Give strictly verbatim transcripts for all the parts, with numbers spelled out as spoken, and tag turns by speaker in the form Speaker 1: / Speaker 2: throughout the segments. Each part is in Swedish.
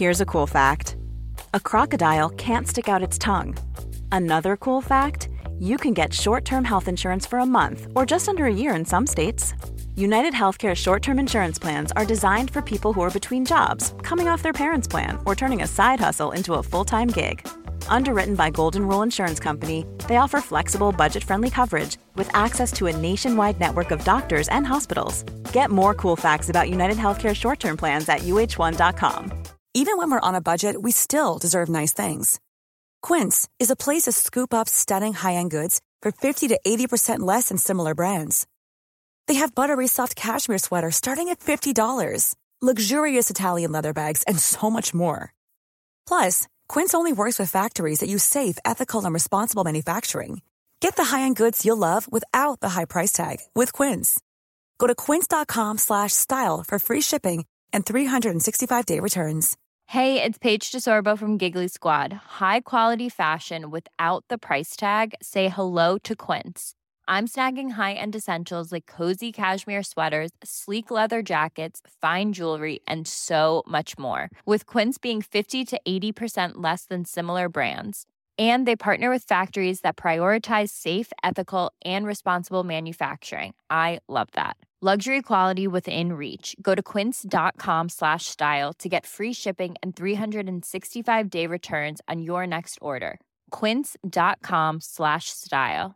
Speaker 1: Here's a cool fact. A crocodile can't stick out its tongue. Another cool fact, you can get short-term health insurance for a month or just under a year in some states. United Healthcare short-term insurance plans are designed for people who are between jobs, coming off their parents' plan, or turning a side hustle into a full-time gig. Underwritten by Golden Rule Insurance Company, they offer flexible, budget-friendly coverage with access to a nationwide network of doctors and hospitals. Get more cool facts about United Healthcare short-term plans at U H one dot com.
Speaker 2: Even when we're on a budget, we still deserve nice things. Quince is a place to scoop up stunning high-end goods for fifty to eighty percent less than similar brands. They have buttery soft cashmere sweaters starting at fifty dollars, luxurious Italian leather bags, and so much more. Plus, Quince only works with factories that use safe, ethical, and responsible manufacturing. Get the high-end goods you'll love without the high price tag with Quince. Go to quince.com slash style for free shipping and three sixty-five day returns.
Speaker 3: Hey, it's Paige DeSorbo from Giggly Squad. High quality fashion without the price tag. Say hello to Quince. I'm snagging high-end essentials like cozy cashmere sweaters, sleek leather jackets, fine jewelry, and so much more. With Quince being fifty to eighty percent less than similar brands. And they partner with factories that prioritize safe, ethical, and responsible manufacturing. I love that. Luxury quality within reach. Go to quince.com slash style to get free shipping and three sixty-five day returns on your next order. Quince.com slash style.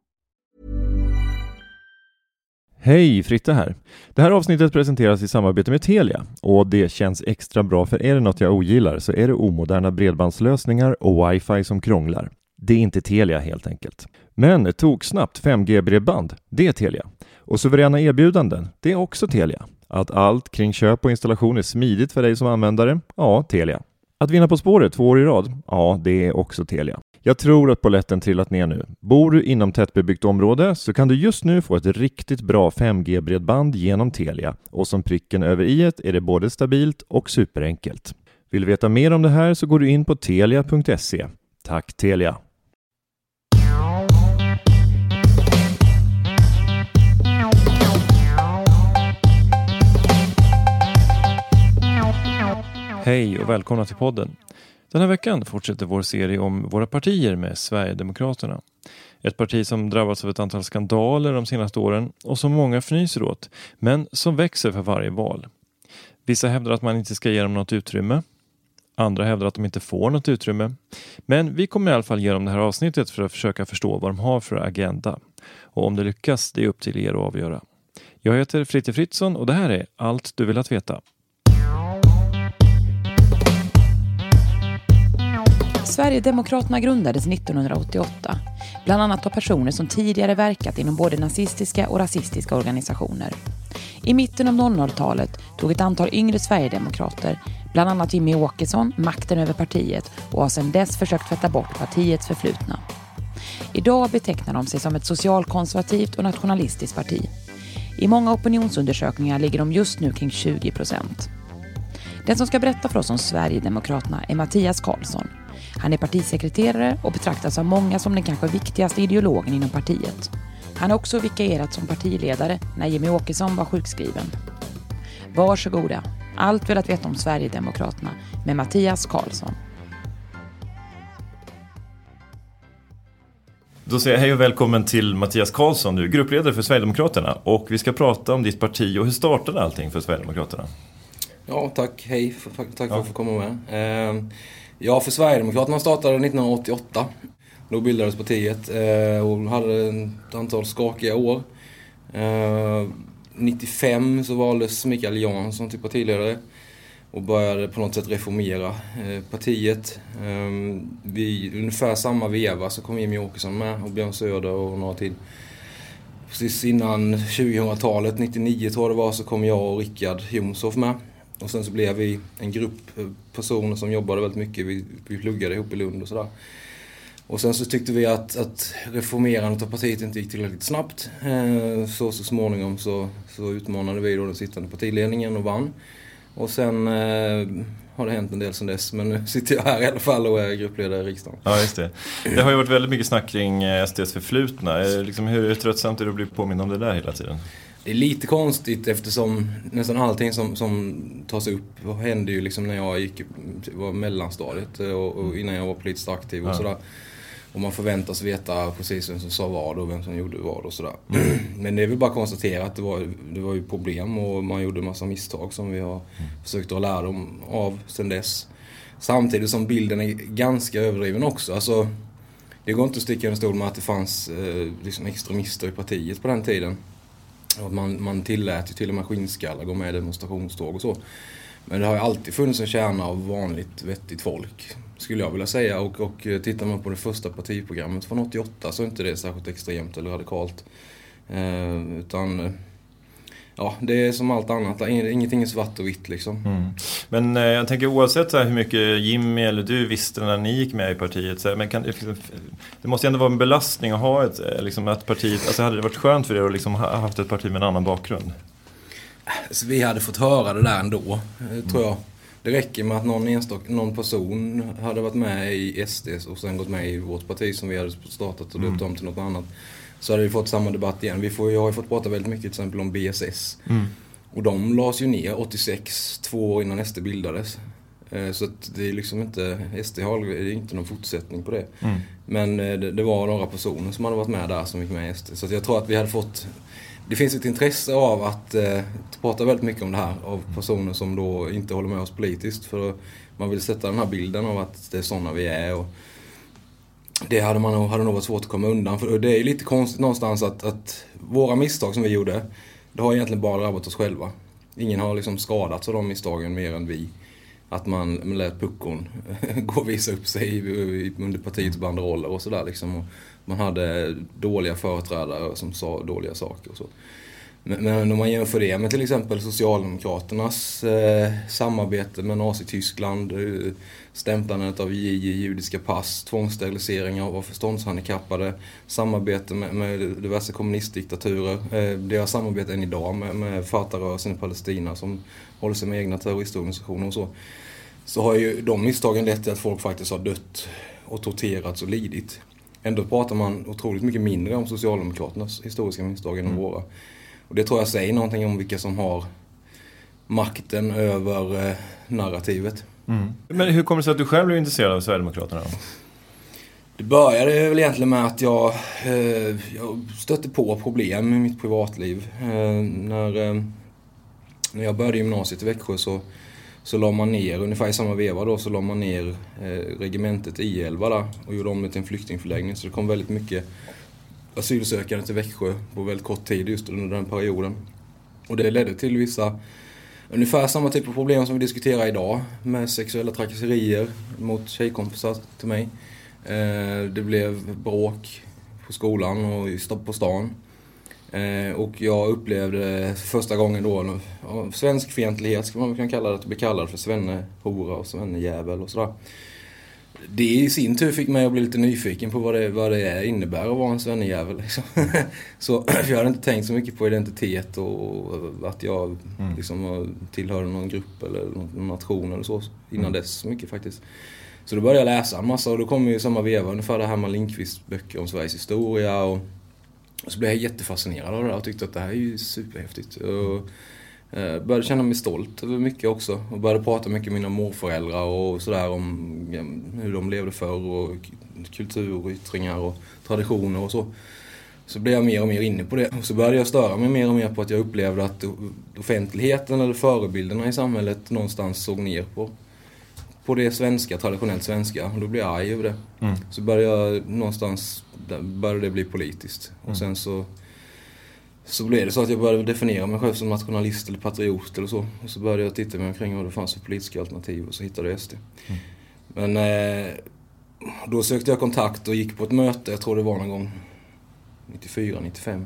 Speaker 4: Hej, Fritte här. Det här avsnittet presenteras i samarbete med Telia och det känns extra bra, för är det något jag ogillar så är det omoderna bredbandslösningar och wifi som krånglar. Det är inte Telia helt enkelt. Men ett toksnabbt fem G-bredband, det är Telia. Och suveräna erbjudanden, det är också Telia. Att allt kring köp och installation är smidigt för dig som användare, ja, Telia. Att vinna På spåret två år i rad, ja, det är också Telia. Jag tror att polletten trillat ner nu. Bor du inom tättbebyggt område så kan du just nu få ett riktigt bra fem G-bredband genom Telia. Och som pricken över i-et är det både stabilt och superenkelt. Vill du veta mer om det här så går du in på telia punkt se. Tack Telia! Hej och välkomna till podden. Den här veckan fortsätter vår serie om våra partier med Sverigedemokraterna. Ett parti som drabbats av ett antal skandaler de senaste åren och som många fnyser åt, men som växer för varje val. Vissa hävdar att man inte ska ge dem något utrymme. Andra hävdar att de inte får något utrymme. Men vi kommer i alla fall ge dem det här avsnittet för att försöka förstå vad de har för agenda. Och om det lyckas, det är upp till er att avgöra. Jag heter Fritte Fritzson och det här är Allt du vill att veta.
Speaker 5: Sverigedemokraterna grundades nittonhundraåttioåtta, bland annat av personer som tidigare verkat inom både nazistiska och rasistiska organisationer. I mitten av noll noll-talet tog ett antal yngre Sverigedemokrater, bland annat Jimmy Åkesson, makten över partiet och har sedan dess försökt tvätta bort partiets förflutna. Idag betecknar de sig som ett socialkonservativt och nationalistiskt parti. I många opinionsundersökningar ligger de just nu kring tjugo procent. Den som ska berätta för oss om Sverigedemokraterna är Mattias Karlsson. Han är partisekreterare och betraktas av många som den kanske viktigaste ideologen inom partiet. Han har också vikarierat som partiledare när Jimmy Åkesson var sjukskriven. Varsågoda. Allt vill att veta om Sverigedemokraterna med Mattias Karlsson.
Speaker 4: Då säger jag hej och välkommen till Mattias Karlsson, du är gruppledare för Sverigedemokraterna. Och vi ska prata om ditt parti och hur startade allting för Sverigedemokraterna?
Speaker 6: Ja, tack. Hej. Tack för att få komma med. Ja, för Sverigedemokraterna startade nittonhundraåttioåtta. Då bildades partiet och hade ett antal skakiga år. nittiofem så valdes Mikael Jansson till partiledare och började på något sätt reformera partiet. Vid ungefär samma veva så kom Jimmy Åkesson med och Björn Söder och några till. Precis innan tjugohundratalet, nittionio tror jag det var, så kom jag och Rickard Jomshoff med. Och sen så blev vi en grupp personer som jobbade väldigt mycket. Vi, vi pluggade ihop i Lund och sådär. Och sen så tyckte vi att, att reformerandet av partiet inte gick tillräckligt snabbt. Så så småningom så, så utmanade vi då den sittande partiledningen och vann. Och sen eh, har det hänt en del sedan dess. Men nu sitter jag här i alla fall och är gruppledare i riksdagen.
Speaker 4: Ja, just det. Det har ju varit väldigt mycket snack kring S D:s förflutna. Liksom, hur tröttsamt är det att bli påminna om det där hela tiden?
Speaker 6: Det är lite konstigt eftersom nästan allting som, som tas upp hände ju liksom när jag gick, var mellanstadiet och, och innan jag var politiskt aktiv och ja. sådär. Och man förväntas veta precis vem som sa vad och vem som gjorde vad och sådär. Mm. Men det är väl bara att konstatera att det var, det var ju problem och man gjorde en massa misstag som vi har mm. försökt att lära dem av sedan dess. Samtidigt som bilden är ganska överdriven också. Alltså, det går inte att sticka en stol med att det fanns eh, liksom extremister i partiet på den tiden. Och man, man tillät ju till och med skinnskallar gå med i demonstrationståg och så. Men det har ju alltid funnits en kärna av vanligt vettigt folk, skulle jag vilja säga. Och, och tittar man på det första partiprogrammet från åttioåtta så är inte det särskilt extremt eller radikalt. Eh, utan ja, det är som allt annat. Ingenting är svart och vitt liksom. Mm.
Speaker 4: Men eh, jag tänker oavsett så här, hur mycket Jimmy eller du visste när ni gick med i partiet. Så här, men kan, det måste ju ändå vara en belastning att ha ett, liksom, ett parti. Alltså hade det varit skönt för er att liksom ha haft ett parti med en annan bakgrund?
Speaker 6: Så vi hade fått höra det där ändå, tror jag. Det räcker med att någon, enstaka, någon person hade varit med i S D och sen gått med i vårt parti som vi hade startat och döpt om till något annat. Så hade vi fått samma debatt igen. Vi får, jag har ju fått prata väldigt mycket till exempel om B S S. Mm. Och de lades ju ner åttiosex, två år innan S D bildades. Så att det är liksom inte, S D har det är inte någon fortsättning på det. Mm. Men det, det var några personer som hade varit med där som gick med i S D. Så att jag tror att vi hade fått... Det finns ett intresse av att eh, prata väldigt mycket om det här av personer som då inte håller med oss politiskt. För man vill sätta den här bilden av att det är sådana vi är. Och det hade, man, hade nog varit svårt att komma undan. För det är lite konstigt någonstans att, att våra misstag som vi gjorde, det har egentligen bara drabbat oss själva. Ingen har liksom skadats av de misstagen mer än vi. Att man lät puckon gå och visa upp sig under partiets banderoller och sådär liksom. Och man hade dåliga företrädare som sa dåliga saker och så. Men, men om man jämför det med till exempel Socialdemokraternas eh, samarbete med Nazi-Tyskland, eh, stämplandet av J J, judiska pass, tvångssteriliseringar av förståndshandikappade, samarbete med, med diverse kommunistdiktaturer, eh, deras samarbete än idag med, med Fatah-rörelsen i Palestina som håller sig med egna terroristorganisationer och så. Så har ju de misstagen lett till att folk faktiskt har dött och torterats och lidit. Ändå pratar man otroligt mycket mindre om Socialdemokraternas historiska misstag än mm. våra. Och det tror jag säger någonting om vilka som har makten över eh, narrativet. Mm.
Speaker 4: Men hur kommer det sig att du själv blev intresserad av Sverigedemokraterna då?
Speaker 6: Det började väl egentligen med att jag, eh, jag stötte på problem i mitt privatliv. Eh, när, eh, när jag började gymnasiet i Växjö så Så la man ner, ungefär i samma veva då, så la man ner eh, regementet I elva där och gjorde om det till en flyktingförläggning. Så det kom väldigt mycket asylsökande till Växjö på väldigt kort tid just under den perioden. Och det ledde till vissa, ungefär samma typ av problem som vi diskuterar idag. Med sexuella trakasserier mot tjejkompisar till mig. Eh, det blev bråk på skolan och på stan. Eh, och jag upplevde första gången då ja, svensk fientlighet ska man kunna kalla det, att bli kallad för svennehora och svennejävel och sådär. Det i sin tur fick mig att bli lite nyfiken på vad det, vad det innebär att vara en svennejävel liksom. Så jag hade inte tänkt så mycket på identitet och att jag mm. liksom tillhörde någon grupp eller någon nation eller så innan mm. dess så mycket faktiskt. Så då började jag läsa en massa och då kom ju samma veva ungefär det här med Lindqvists böcker om Sveriges historia och Och så blev jag jättefascinerad av det och tyckte att det här är ju superhäftigt. Och eh, började känna mig stolt över mycket också. Och började prata mycket med mina morföräldrar och sådär om ja, hur de levde förr och kulturyttringar och traditioner och så. Så blev jag mer och mer inne på det. Och så började jag störa mig mer och mer på att jag upplevde att offentligheten eller förebilderna i samhället någonstans såg ner på på det svenska, traditionellt svenska. Och då blev jag arg över det. Mm. Så började jag någonstans, började det bli politiskt. Mm. Och sen så, så blev det så att jag började definiera mig själv som nationalist eller patriot eller så. Och så började jag titta mig omkring vad det fanns för politiska alternativ och så hittade jag S D. Mm. Men eh, då sökte jag kontakt och gick på ett möte, jag tror det var någon gång nittiofyra nittiofem.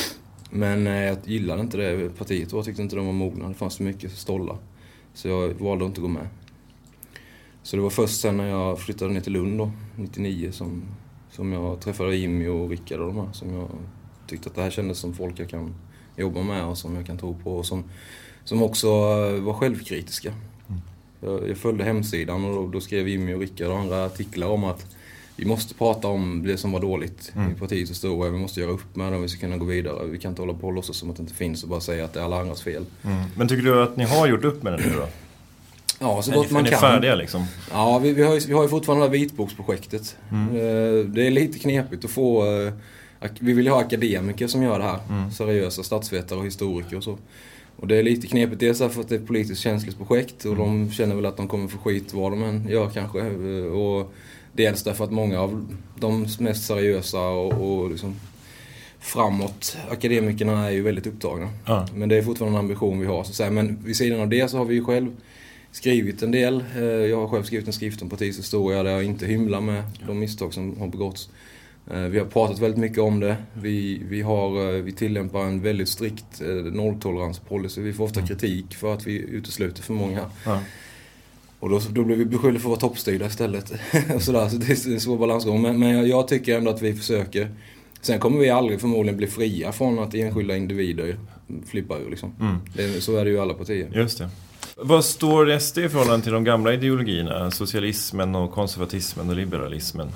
Speaker 6: Men eh, jag gillade inte det partiet och jag tyckte inte de var mogna. Det fanns så mycket stollar. Så jag valde inte att gå med. Så det var först sen när jag flyttade ner till Lund då, nittionio, som, som jag träffade Jimmy och Rickard och de här. Som jag tyckte att det här kändes som folk jag kan jobba med och som jag kan tro på. Och som, som också var självkritiska. Mm. Jag, jag följde hemsidan och då, då skrev Jimmy och Rickard och andra artiklar om att vi måste prata om det som var dåligt
Speaker 4: Mm.
Speaker 6: i partiets historia. Vi måste göra upp med det om vi ska kunna gå vidare. Vi kan inte hålla på och låtsas som att det inte finns och bara säga att det är alla andras fel.
Speaker 4: Mm. Men tycker du att ni har gjort upp med det nu då?
Speaker 6: Ja, så
Speaker 4: Är
Speaker 6: gott
Speaker 4: ni,
Speaker 6: man
Speaker 4: är
Speaker 6: kan.
Speaker 4: ni färdiga liksom?
Speaker 6: Ja, vi, vi, har ju, vi har ju fortfarande det här vitboksprojektet.
Speaker 4: Mm.
Speaker 6: Eh, Det är lite knepigt att få... eh, ak- Vi vill ju ha akademiker som gör det här.
Speaker 4: Mm.
Speaker 6: Seriösa statsvetare och historiker och så. Och det är lite knepigt, dels för att det är ett politiskt känsligt projekt och
Speaker 4: Mm.
Speaker 6: de känner väl att de kommer få skit vad de än gör kanske. Eh, Och dels därför att många av de mest seriösa och, och liksom framåt akademikerna är ju väldigt upptagna.
Speaker 4: Ja.
Speaker 6: Men det är fortfarande en ambition vi har. Så att säga. Men vid sidan av det så har vi ju själv skrivit en del. Eh, Jag har själv skrivit en skrift om partiets historia där jag inte hymlar med de misstag som har begåtts. Eh, Vi har pratat väldigt mycket om det. Vi, vi, har, eh, vi tillämpar en väldigt strikt eh, nolltoleranspolicy. Vi får ofta kritik för att vi utesluter för många.
Speaker 4: Ja.
Speaker 6: Och då, då blir vi beskyllda för att vara toppstyrda istället. och sådär. Så det är en svår balansgång. Men, men jag, jag tycker ändå att vi försöker. Sen kommer vi aldrig förmodligen bli fria från att enskilda individer flippar ur. Liksom.
Speaker 4: Mm.
Speaker 6: Det, så är det ju i alla partier.
Speaker 4: Just det. Vad står S D i förhållande till de gamla ideologierna? Socialismen och konservatismen och liberalismen?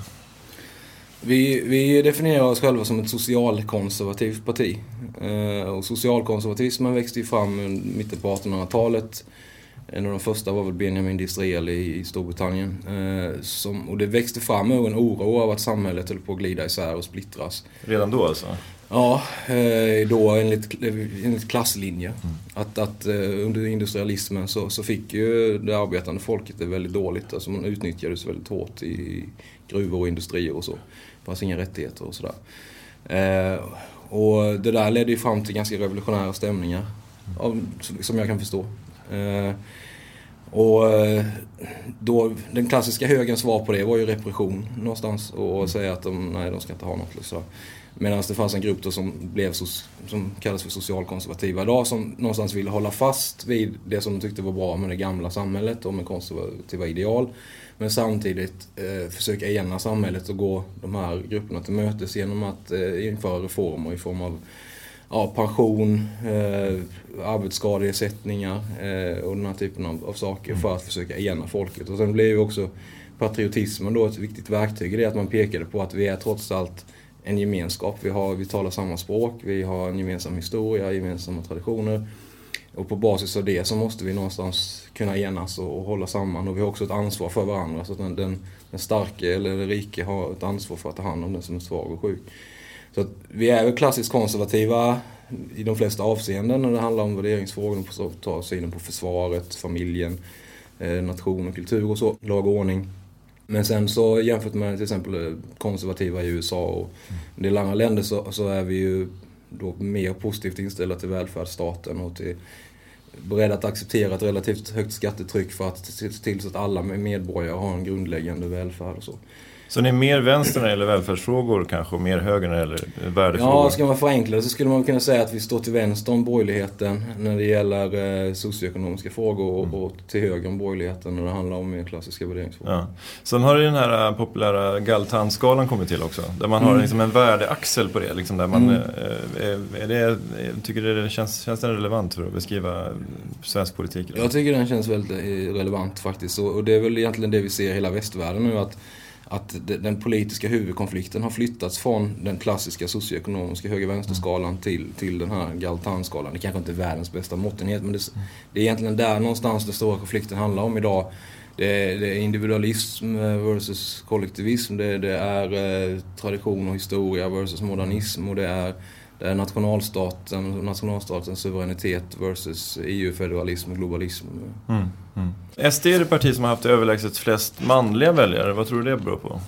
Speaker 6: Vi, vi definierar oss själva som ett socialkonservativt parti. Eh, och socialkonservatismen växte ju fram i mitten på artonhundratalet. En av de första var väl Benjamin Disraeli i, i Storbritannien. Eh, som, och det växte fram ur en oro av att samhället höll på att glida isär och splittras.
Speaker 4: Redan då alltså?
Speaker 6: Ja, eh, då enligt, enligt klasslinje. Mm. Att, att eh, under industrialismen så, så fick ju det arbetande folket det väldigt dåligt. Alltså man utnyttjades väldigt hårt i gruvor och industrier och så. Det fanns inga rättigheter och sådär. Eh, och det där ledde ju fram till ganska revolutionära stämningar. Av, som jag kan förstå. Eh, och då, den klassiska högerns svar på det var ju repression någonstans. Och, och säga att de, nej, de ska inte ha något. Liksom. Medan det fanns en grupp då som, blev so, som kallas för socialkonservativa idag, som någonstans ville hålla fast vid det som de tyckte var bra med det gamla samhället och med konservativa ideal. Men samtidigt eh, försöka ena samhället och gå de här grupperna till mötes genom att eh, införa reformer i form av ja, pension, eh, arbetsskadeersättningar eh, och den här typen av, av saker för att försöka ena folket. Och sen blev ju också patriotismen då ett viktigt verktyg i det att man pekade på att vi är trots allt en gemenskap. Vi, har, vi talar samma språk, vi har en gemensam historia, gemensamma traditioner. Och på basis av det så måste vi någonstans kunna enas och, och hålla samman. Och vi har också ett ansvar för varandra. Så att den, den, den starke eller den rike har ett ansvar för att ta hand om den som är svag och sjuk. Så att vi är väl klassiskt konservativa i de flesta avseenden när det handlar om värderingsfrågor. På ta synen på försvaret, familjen, eh, nation och kultur och så, lag och ordning. Men sen så jämfört med till exempel konservativa i U S A och en del andra länder så, så är vi ju då mer positivt inställda till välfärdsstaten och till beredda att acceptera ett relativt högt skattetryck för att se till så att alla medborgare har en grundläggande välfärd och så.
Speaker 4: Så ni är mer vänster när det gäller välfärdsfrågor kanske och mer höger när det gäller värdefrågor?
Speaker 6: Ja, ska man förenkla det så skulle man kunna säga att vi står till vänster om borgerligheten när det gäller eh, socioekonomiska frågor och, mm. och till höger om borgerligheten när det handlar om mer klassiska värderingsfrågor.
Speaker 4: Ja. Sen har den här populära Galtan-skalan kommit till också. Där man har mm. liksom en värdeaxel på det. Liksom där man, mm. eh, är det, tycker det känns, känns det relevant för att beskriva svensk politik? Eller?
Speaker 6: Jag tycker den känns väldigt relevant faktiskt. Och, och det är väl egentligen det vi ser i hela västvärlden nu att att den politiska huvudkonflikten har flyttats från den klassiska socioekonomiska höger-vänsterskalan till, till den här Galtan-skalan. Det kanske inte är världens bästa måttenhet, men det, det är egentligen där någonstans den stora konflikten handlar om idag. Det är, det är individualism versus kollektivism, det, det är eh, tradition och historia versus modernism och det är, det är nationalstaten, nationalstatens suveränitet versus E U-federalism och globalism.
Speaker 4: Mm, mm. S D är det parti som har haft överlägset flest manliga väljare. Vad tror du det beror på?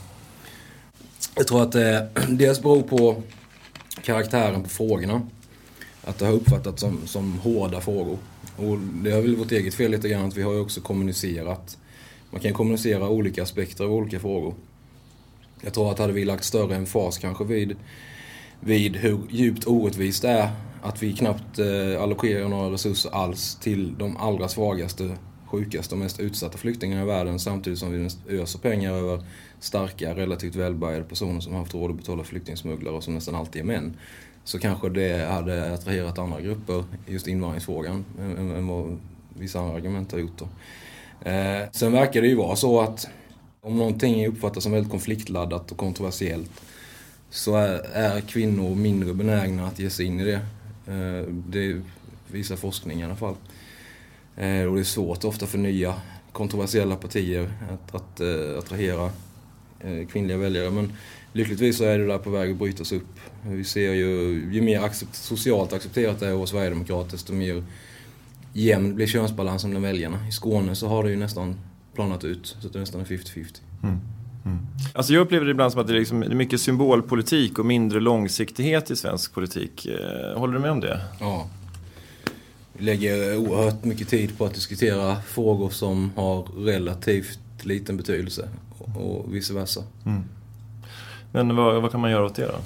Speaker 6: Jag tror att det dels beror på karaktären på frågorna. Att det har uppfattats som, som hårda frågor. Och det har väl vårt eget fel lite grann att vi har ju också kommunicerat. Man kan kommunicera olika aspekter av olika frågor. Jag tror att hade vi lagt större emfas kanske vid, vid hur djupt orättvist det är att vi knappt eh, allokerar några resurser alls till de allra svagaste, sjukaste och mest utsatta flyktingarna i världen samtidigt som vi öser pengar över starka, relativt välbärgade personer som har haft råd att betala flyktingsmugglare och som nästan alltid är män. Så kanske det hade attraherat andra grupper just invandringsfrågan än, än vad vissa andra argument har gjort då. Eh, sen verkar det ju vara så att Om någonting uppfattas som väldigt konfliktladdat och kontroversiellt så är, är kvinnor mindre benägna att ge sig in i det. Det visar forskning i alla fall. Och det är svårt ofta för nya kontroversiella partier att, att uh, attrahera uh, kvinnliga väljare. Men lyckligtvis så är det där på väg att brytas upp. Vi ser ju, ju mer accept, socialt accepterat det är hos Sverigedemokrater, desto mer jämn blir könsbalansen bland väljarna. I Skåne så har det ju nästan planat ut, så det är nästan femtio femtio. Mm.
Speaker 4: Mm. Alltså jag upplever det ibland som att det är, liksom, det är mycket symbolpolitik och mindre långsiktighet i svensk politik. Håller du med om det?
Speaker 6: Ja. Vi lägger oerhört mycket tid på att diskutera frågor som har relativt liten betydelse och vice versa. Mm.
Speaker 4: Men vad, vad kan man göra åt det då?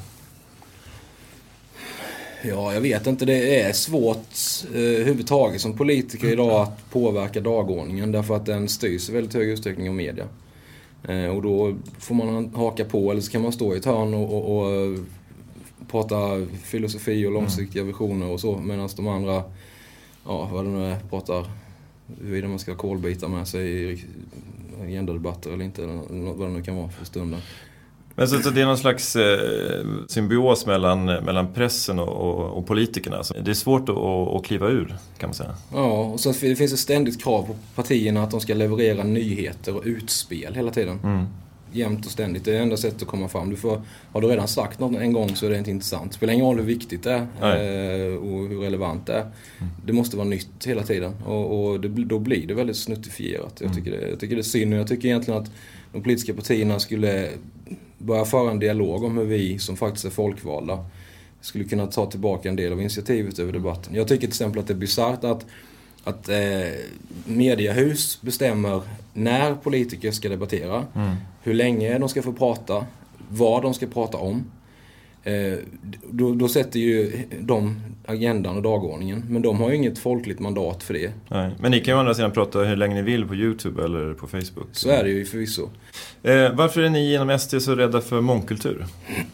Speaker 6: Ja, jag vet inte. Det är svårt eh, huvudtaget som politiker idag att påverka dagordningen därför att den styrs i väldigt hög utsträckning av media. Eh, och då får man haka på eller så kan man stå i ett hörn och, och, och prata filosofi och långsiktiga visioner och så medan de andra, ja vad det nu är, pratar huruvida man ska ha kolbitar med sig i agendadebatter eller inte, eller vad det nu kan vara för stunden.
Speaker 4: Men så, så det är någon slags eh, symbios mellan, mellan pressen och, och, och politikerna. Så det är svårt att, att kliva ur, kan man säga.
Speaker 6: Ja, och så det finns ett ständigt krav på partierna att de ska leverera nyheter och utspel hela tiden. Mm. Jämt och ständigt. Det är det enda sättet att komma fram. Du får, har du redan sagt något en gång så är det inte intressant. Det spelar ingen roll hur viktigt det är eh, och hur relevant det är. Mm. Det måste vara nytt hela tiden. Och, och det, då blir det väldigt snuttifierat. Jag tycker, det, jag tycker det är synd. Jag tycker egentligen att de politiska partierna skulle börja föra en dialog om hur vi som faktiskt är folkvalda skulle kunna ta tillbaka en del av initiativet över debatten. Jag tycker till exempel att det är bisarrt att, att eh, mediehus bestämmer när politiker ska debattera, mm. hur länge de ska få prata, vad de ska prata om. Eh, då, då sätter ju de agendan och dagordningen, men de har ju inget folkligt mandat för det. Nej,
Speaker 4: men ni kan ju å andra sidan prata hur länge ni vill på YouTube eller på Facebook.
Speaker 6: Så är det ju förvisso.
Speaker 4: Eh, varför är ni inom S D så rädda för mångkultur?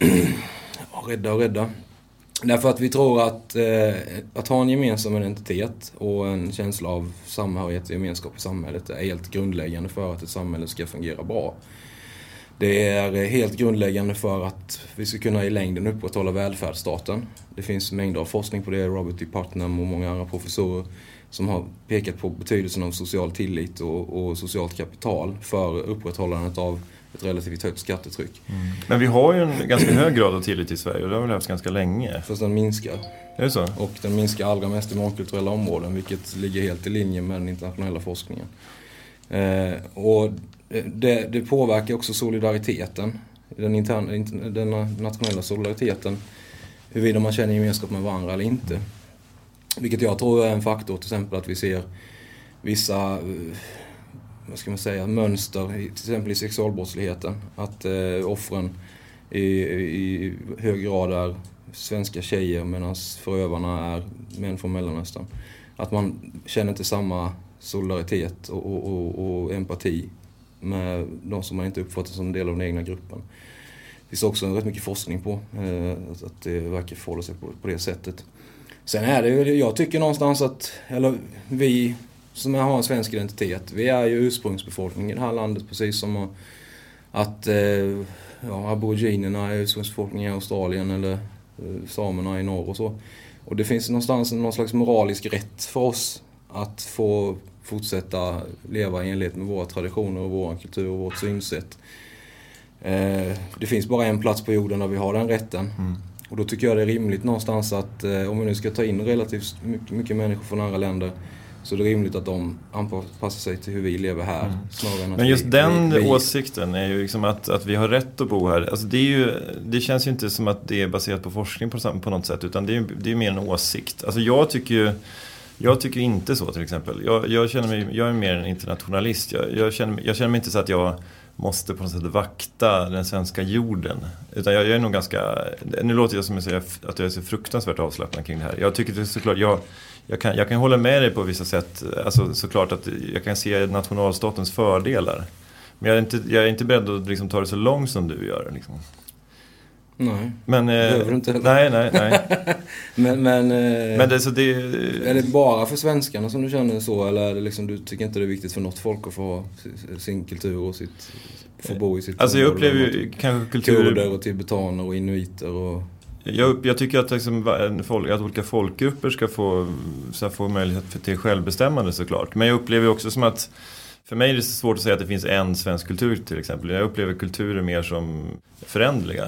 Speaker 6: Ja, rädda och rädda. Därför att vi tror att, eh, att ha en gemensam identitet och en känsla av samhörighet och gemenskap i samhället är helt grundläggande för att ett samhälle ska fungera bra. Det är helt grundläggande för att vi ska kunna i längden upprätthålla välfärdsstaten. Det finns mängder av forskning på det, Robert D. Putnam och många andra professorer som har pekat på betydelsen av social tillit och, och socialt kapital för upprätthållandet av ett relativt högt skattetryck. Mm.
Speaker 4: Men vi har ju en ganska hög grad av tillit i Sverige och det har vi haft ganska länge.
Speaker 6: Fast den minskar.
Speaker 4: Är det så?
Speaker 6: Och den minskar allra mest i mångkulturella områden, vilket ligger helt i linje med den internationella forskningen. Eh, och det, det påverkar också solidariteten, den, interna, den nationella solidariteten, huruvida man känner gemenskap med varandra eller inte. Vilket jag tror är en faktor, till exempel att vi ser vissa, vad ska man säga, mönster, till exempel i sexualbrottsligheten. Att eh, offren i, i hög grad är svenska tjejer medan förövarna är män från Mellanöstern. Att man känner inte samma solidaritet och, och, och, och empati med de som man inte uppfattar som en del av den egna gruppen. Det finns också rätt mycket forskning på eh, att det verkar förhålla sig på, på det sättet. Sen är det, jag tycker någonstans att, eller vi som har en svensk identitet, vi är ju ursprungsbefolkning i det här landet, precis som att eh, ja, aboriginerna är ursprungsbefolkning i Australien eller eh, samerna i norr och så. Och det finns någonstans någon slags moralisk rätt för oss att få fortsätta leva i enlighet med våra traditioner och vår kultur och vårt synsätt. Eh, det finns bara en plats på jorden där vi har den rätten. Mm. Och då tycker jag det är rimligt någonstans att eh, om vi nu ska ta in relativt mycket, mycket människor från andra länder, så är det rimligt att de anpassar sig till hur vi lever här. Mm. Snarare än att
Speaker 4: Men just
Speaker 6: vi,
Speaker 4: den
Speaker 6: vi, vi...
Speaker 4: åsikten är ju liksom att, att vi har rätt att bo här. Alltså det, är ju, det känns ju inte som att det är baserat på forskning på, på något sätt, utan det är, det är mer en åsikt. Alltså jag tycker ju Jag tycker inte så, till exempel. Jag, jag, känner mig, jag är mer en internationalist. Jag, jag, känner, jag känner mig inte så att jag måste på något sätt vakta den svenska jorden. Utan jag, jag är nog ganska... Nu låter jag som jag säger att jag är så fruktansvärt avslappnad kring det här. Jag tycker det är såklart... Jag, jag, kan, jag kan hålla med dig på vissa sätt. Alltså såklart att jag kan se nationalstatens fördelar. Men jag är inte, jag är inte beredd att liksom ta det så långt som du gör. Liksom.
Speaker 6: Nej,
Speaker 4: men, eh,
Speaker 6: behöver du inte.
Speaker 4: Nej, nej, nej.
Speaker 6: men men, eh,
Speaker 4: men det, så det,
Speaker 6: är det bara för svenskarna som du känner så? Eller är det liksom, du tycker inte det är viktigt för något folk att få ha sin kultur och sitt, få bo i sitt...
Speaker 4: Alltså jag upplever ju kanske kultur...
Speaker 6: Kurder och tibetaner och inuiter och...
Speaker 4: Jag, jag tycker att, liksom, en folk, att olika folkgrupper ska få, så få möjlighet för, till självbestämmande såklart. Men jag upplever också som att, för mig är det svårt att säga att det finns en svensk kultur till exempel. Jag upplever kulturer mer som förändliga.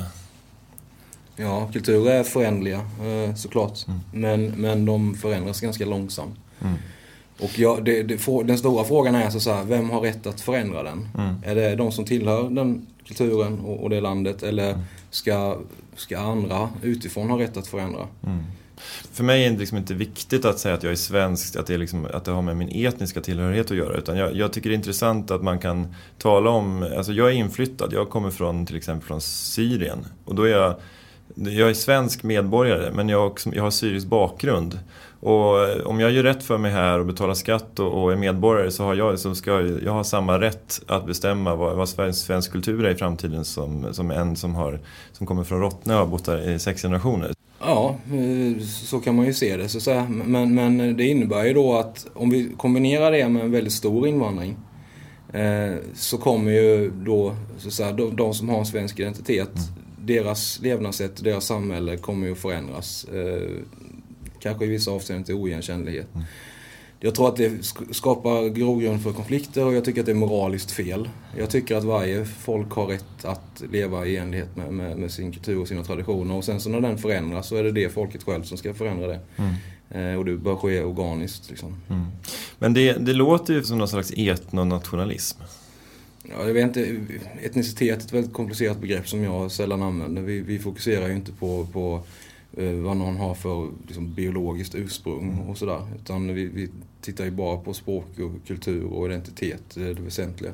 Speaker 6: Ja, kulturer är förändliga såklart. Mm. Men, men de förändras ganska långsamt. Mm. Och ja, det, det, den stora frågan är alltså så här, vem har rätt att förändra den? Mm. Är det de som tillhör den kulturen och, och det landet? Eller mm. ska, ska andra utifrån ha rätt att förändra?
Speaker 4: Mm. För mig är det liksom inte viktigt att säga att jag är svensk, att det, är liksom, att det har med min etniska tillhörighet att göra. Utan jag, jag tycker det är intressant att man kan tala om... Alltså jag är inflyttad, jag kommer från till exempel från Syrien. Och då är jag... Jag är svensk medborgare, men jag, jag har syrisk bakgrund. Och om jag gör rätt för mig här och betalar skatt och, och är medborgare, så har jag, så ska jag ha samma rätt att bestämma vad, vad svensk, svensk kultur är i framtiden som, som en som, har, som kommer från Rottne och har bott där i sex generationer.
Speaker 6: Ja, så kan man ju se det. Så att säga. Men, men det innebär ju då att om vi kombinerar det med en väldigt stor invandring, eh, så kommer ju då så att säga, de, de som har en svensk identitet, mm. deras levnadssätt, deras samhälle kommer ju att förändras. Eh, kanske i vissa avseenden till oigenkännlighet. Mm. Jag tror att det skapar grogrund för konflikter och jag tycker att det är moraliskt fel. Jag tycker att varje folk har rätt att leva i enlighet med, med, med sin kultur och sina traditioner. Och sen så när den förändras så är det det folket själv som ska förändra det. Mm. Eh, och det bör ske organiskt. Liksom.
Speaker 4: Mm. Men det, det låter ju som någon slags etnonationalism.
Speaker 6: Ja, jag vet inte, etnicitet är ett väldigt komplicerat begrepp som jag sällan använder. Vi, vi fokuserar ju inte på, på eh, vad någon har för liksom, biologiskt ursprung och sådär. Utan vi, vi tittar ju bara på språk och kultur och identitet, det är det väsentliga.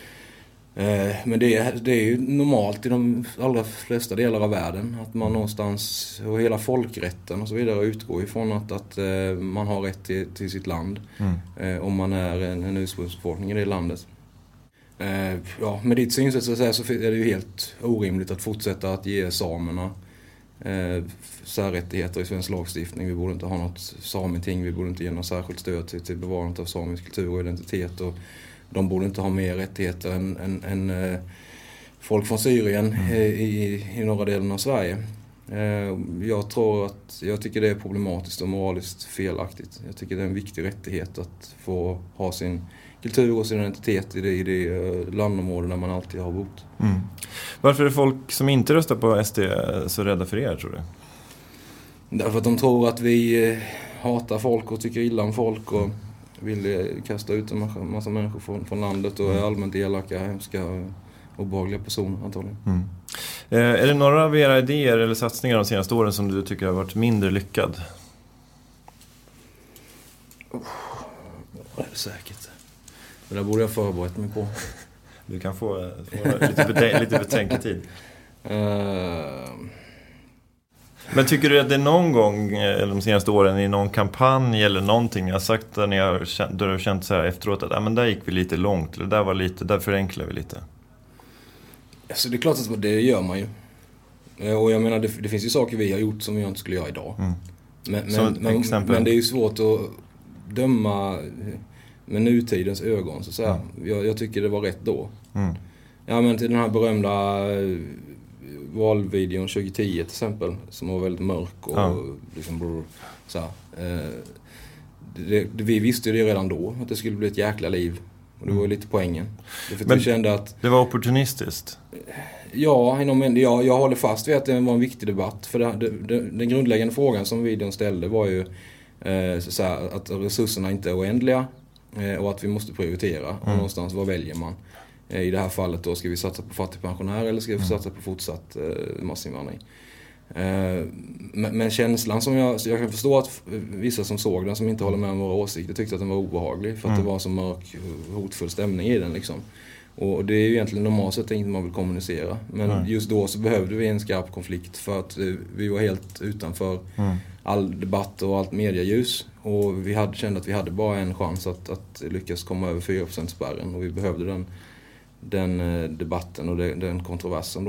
Speaker 6: Eh, men det är, det är ju normalt i de allra flesta delar av världen att man någonstans, och hela folkrätten och så vidare, utgår ifrån att, att eh, man har rätt till, till sitt land mm. eh, om man är en, en ursprungsbefolkning i det landet. Ja, med ditt synsätt så är det ju helt orimligt att fortsätta att ge samerna eh, särrättigheter i svensk lagstiftning. Vi borde inte ha något sameting, vi borde inte ge något särskilt stöd till, till bevarandet av samisk kultur och identitet. Och de borde inte ha mer rättigheter än, än, än eh, folk från Syrien mm. i, i norra delen av Sverige. Eh, jag tror att, jag tycker det är problematiskt och moraliskt felaktigt. Jag tycker det är en viktig rättighet att få ha sin kultur och sin identitet i det, i det landområde där man alltid har bott. Mm.
Speaker 4: Varför är folk som inte röstar på S D så rädda för er, tror du?
Speaker 6: Därför att de tror att vi hatar folk och tycker illa om folk och vill kasta ut en massa, massa människor från, från landet och är allmänt elaka, hemska och obehagliga personer antagligen. Mm.
Speaker 4: Eh, är det några av era idéer eller satsningar de senaste åren som du tycker har varit mindre lyckad?
Speaker 6: Oh, det är säkert. Det där borde jag förberett mig på.
Speaker 4: Du kan få, få lite, betän- lite betänketid. Uh... Men tycker du att det är någon gång eller de senaste åren i någon kampanj eller någonting ni har sagt där ni har känt, där du har känt så här efteråt att ah, men där gick vi lite långt eller där var lite, där förenklar vi lite?
Speaker 6: Alltså det är klart att det gör man ju. Och jag menar det, det finns ju saker vi har gjort som jag inte skulle göra idag. Mm. Men, men, men, men det är ju svårt att döma med nutidens ögon så att säga. Mm. Jag, jag tycker det var rätt då. Mm. Ja, men till den här berömda valvideon tjugo tio till exempel som var väldigt mörk och ja. liksom så här, eh, det, det, vi visste ju det redan då att det skulle bli ett jäkla liv och det var ju lite poängen. För
Speaker 4: men
Speaker 6: vi kände att
Speaker 4: det var opportunistiskt.
Speaker 6: Ja, inom, jag, jag håller fast vid att det var en viktig debatt för det, det, det, den grundläggande frågan som videon ställde var ju eh, så här, att resurserna inte är oändliga eh, och att vi måste prioritera mm. och någonstans vad väljer man. I det här fallet då, ska vi satsa på fattigpensionärer eller ska vi satsa på fortsatt eh, massinvandring? Eh, men, men känslan som jag, jag kan förstå att vissa som såg den som inte håller med om våra åsikter tyckte att den var obehaglig för att mm. det var så mörk, hotfull stämning i den liksom. Och det är ju egentligen normalt sett inte man vill kommunicera. Men mm. just då så behövde vi en skarp konflikt för att eh, vi var helt utanför mm. all debatt och allt medialjus. Och vi hade, kände att vi hade bara en chans att, att lyckas komma över fyra procent spärren och vi behövde den den debatten och den kontroversen då.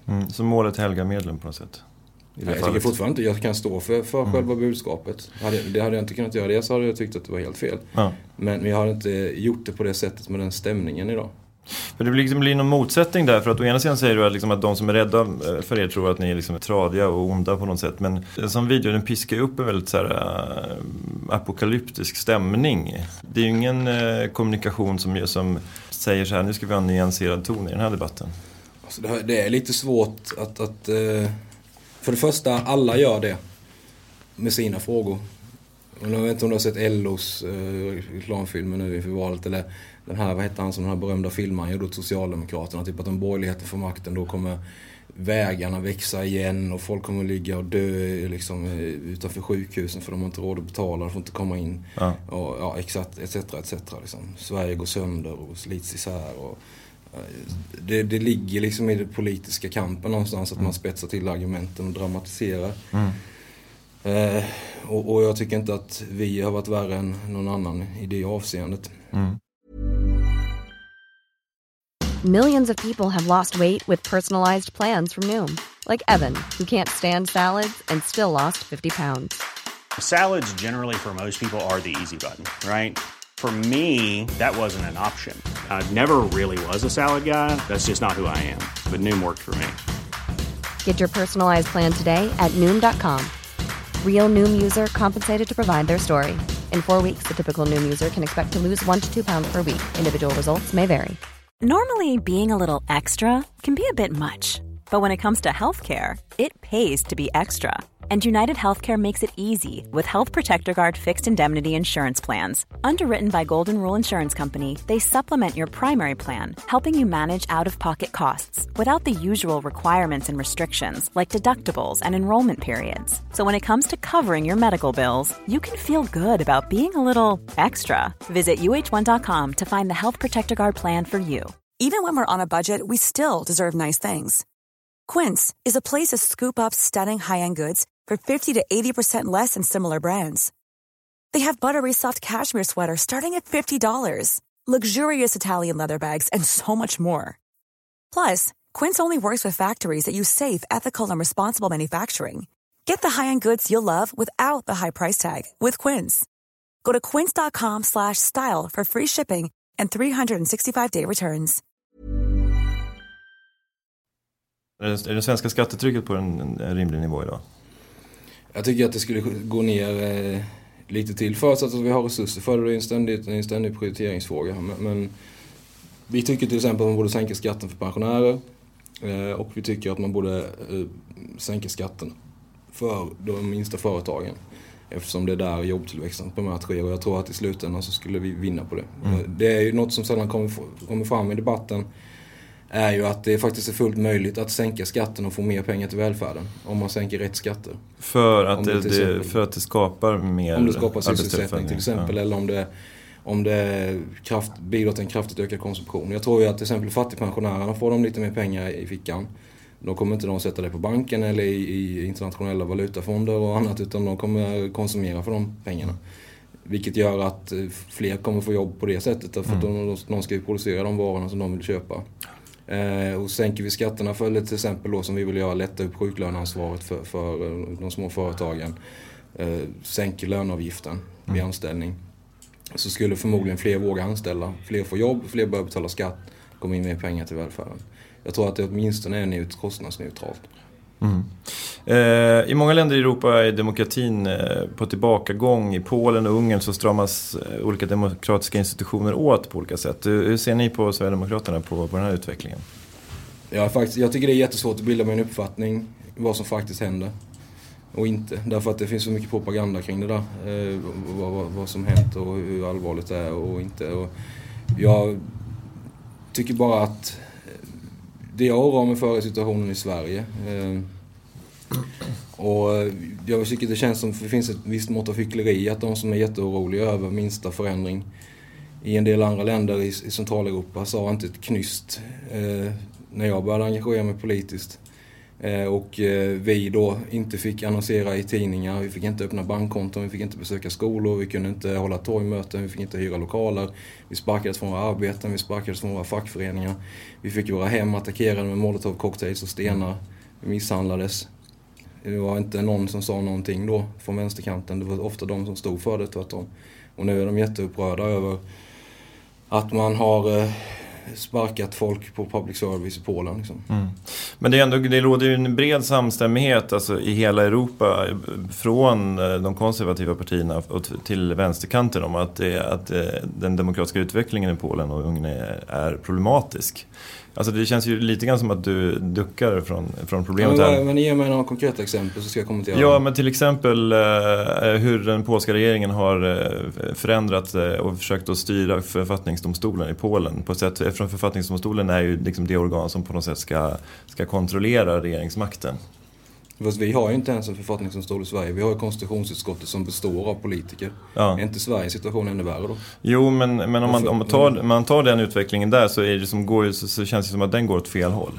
Speaker 4: Mm, så målet helgar medlen på något sätt?
Speaker 6: Nej, jag tycker fortfarande inte jag kan stå för, för mm. själva budskapet. Det hade jag inte kunnat göra. Dels hade jag tyckt att det var helt fel. Ja. Men jag hade inte gjort det på det sättet med den stämningen idag.
Speaker 4: För det blir liksom blir någon motsättning där, för att å ena sidan säger du att, liksom att de som är rädda för er tror att ni är liksom tradiga och onda på något sätt, men som video den piskar ju upp en väldigt så här, äh, apokalyptisk stämning. Det är ju ingen äh, kommunikation som, som säger så här, nu ska vi ha en nyanserad ton i den här debatten.
Speaker 6: Alltså det, det är lite svårt att, att äh, för det första, alla gör det med sina frågor. Och jag vet inte om du har sett L O:s äh, reklamfilmer nu inför valet, eller den här, vad heter han som den här berömda filmen gjorde åt Socialdemokraterna, typ att om borgerligheten får makten då kommer vägarna växa igen och folk kommer ligga och dö liksom, utanför sjukhusen för de har inte råd att betala, de får inte komma in. Ja. Och, ja, exakt, et cetera, et cetera liksom. Sverige går sönder och slits isär och det, det ligger liksom i den politiska kampen någonstans att mm. man spetsar till argumenten och dramatiserar. Mm. Eh, och, och jag tycker inte att vi har varit värre än någon annan i det avseendet. Mm.
Speaker 7: Millions of people have lost weight with personalized plans from Noom. Like Evan, who can't stand salads and still lost fifty pounds.
Speaker 8: Salads generally for most people are the easy button, right? For me, that wasn't an option. I never really was a salad guy. That's just not who I am. But Noom worked for me.
Speaker 7: Get your personalized plan today at Noom dot com. Real Noom user compensated to provide their story. In four weeks, the typical Noom user can expect to lose one to two pounds per week. Individual results may vary.
Speaker 1: Normally, being a little extra can be a bit much, but when it comes to healthcare, it pays to be extra. And United Healthcare makes it easy with Health Protector Guard fixed indemnity insurance plans. Underwritten by Golden Rule Insurance Company, they supplement your primary plan, helping you manage out-of-pocket costs without the usual requirements and restrictions like deductibles and enrollment periods. So when it comes to covering your medical bills, you can feel good about being a little extra. Visit U H one dot com to find the Health Protector Guard plan for you.
Speaker 2: Even when we're on a budget, we still deserve nice things. Quince is a place to scoop up stunning high-end goods for fifty to eighty percent less than similar brands. They have buttery soft cashmere sweaters starting at fifty dollars, luxurious Italian leather bags, and so much more. Plus, Quince only works with factories that use safe, ethical, and responsible manufacturing. Get the high-end goods you'll love without the high price tag with Quince. Go to quince dot com slash style for free shipping and three sixty-five day returns.
Speaker 4: Är det svenska skattetrycket på en, en rimlig nivå idag?
Speaker 6: Jag tycker att det skulle gå ner eh, lite till förutsatt att vi har resurser för det. Det är en ständig, en ständig prioriteringsfråga. Men, men vi tycker till exempel att man borde sänka skatten för pensionärer. Eh, och vi tycker att man borde eh, sänka skatten för de minsta företagen. Eftersom det är där jobbtillväxten på att ske. Och jag tror att i slutändan så skulle vi vinna på det. Mm. Det är ju något som sällan kommer, kommer fram i debatten. Är ju att det faktiskt är fullt möjligt att sänka skatten och få mer pengar till välfärden. Om man sänker rätt skatter.
Speaker 4: För att, det, det, exempel, för att det skapar mer
Speaker 6: om det skapar sysselsättning till exempel. Ja. Eller om det, om det kraft, bidrar till en kraftigt ökad konsumtion. Jag tror ju att till exempel fattigpensionärerna får de lite mer pengar i fickan. Då kommer inte de sätta det på banken eller i, i internationella valutafonder och annat. Utan de kommer konsumera för de pengarna. Vilket gör att fler kommer få jobb på det sättet. För att mm. de, de ska ju producera de varorna som de vill köpa. Eh, och sänker vi skatterna för till exempel då, som vi vill göra, lätta upp sjuklöneansvaret för, för de små företagen, eh, sänker löneavgiften vid mm. anställning, så skulle förmodligen fler våga anställa, fler får jobb, fler börjar betala skatt, kommer in mer pengar till välfärden. Jag tror att det åtminstone är neut- kostnadsneutralt.
Speaker 4: Mm. Eh, I många länder i Europa är demokratin eh, på tillbakagång. I Polen och Ungern så stramas eh, olika demokratiska institutioner åt på olika sätt. Hur, hur ser ni på Sverigedemokraterna på, på den här utvecklingen?
Speaker 6: Ja, faktiskt, jag tycker det är jättesvårt att bilda mig en uppfattning vad som faktiskt händer och inte. Därför att det finns så mycket propaganda kring det där. Eh, vad, vad, vad som hänt och hur allvarligt det är och inte. Och jag tycker bara att det jag oroar mig för är situationen i Sverige. Eh, och jag tycker det känns som att det finns ett visst mått av hyckleri att de som är jätteoroliga över minsta förändring i en del andra länder i, i Centraleuropa sa inte ett knyst eh, när jag började engagera mig politiskt. Och vi då inte fick annonsera i tidningar, vi fick inte öppna bankkonton, vi fick inte besöka skolor, vi kunde inte hålla torgmöten, vi fick inte hyra lokaler. Vi sparkades från våra arbeten, vi sparkades från våra fackföreningar. Vi fick våra hem attackerade med molotov-cocktails och stenar. Vi misshandlades. Det var inte någon som sa någonting då från vänsterkanten. Det var ofta de som stod för det tvärtom. Och nu är de jätteupprörda över att man har sparkat folk på public service i Polen. Liksom.
Speaker 4: Mm. Men det, är ändå, det råder ju en bred samstämmighet alltså, i hela Europa från de konservativa partierna till vänsterkanten om att, det, att den demokratiska utvecklingen i Polen och Ungern är, är problematisk. Alltså det känns ju lite grann som att du duckar från, från problemet
Speaker 6: ja,
Speaker 4: här.
Speaker 6: Men, men ge mig några konkreta exempel så ska jag kommentera.
Speaker 4: Ja, men till exempel eh, hur den polska regeringen har eh, förändrat eh, och försökt att styra författningsdomstolen i Polen på ett sätt, eftersom författningsdomstolen är ju liksom det organ som på något sätt ska, ska kontrollera regeringsmakten.
Speaker 6: Fast vi har ju inte ens en författningsdomstol i Sverige. Vi har ju konstitutionsutskottet som består av politiker.
Speaker 4: Ja.
Speaker 6: Är inte Sveriges situation ännu värre då?
Speaker 4: Jo, men, men om man, om man, tar, man tar den utvecklingen där så, är det som går, så, så känns det som att den går åt fel håll.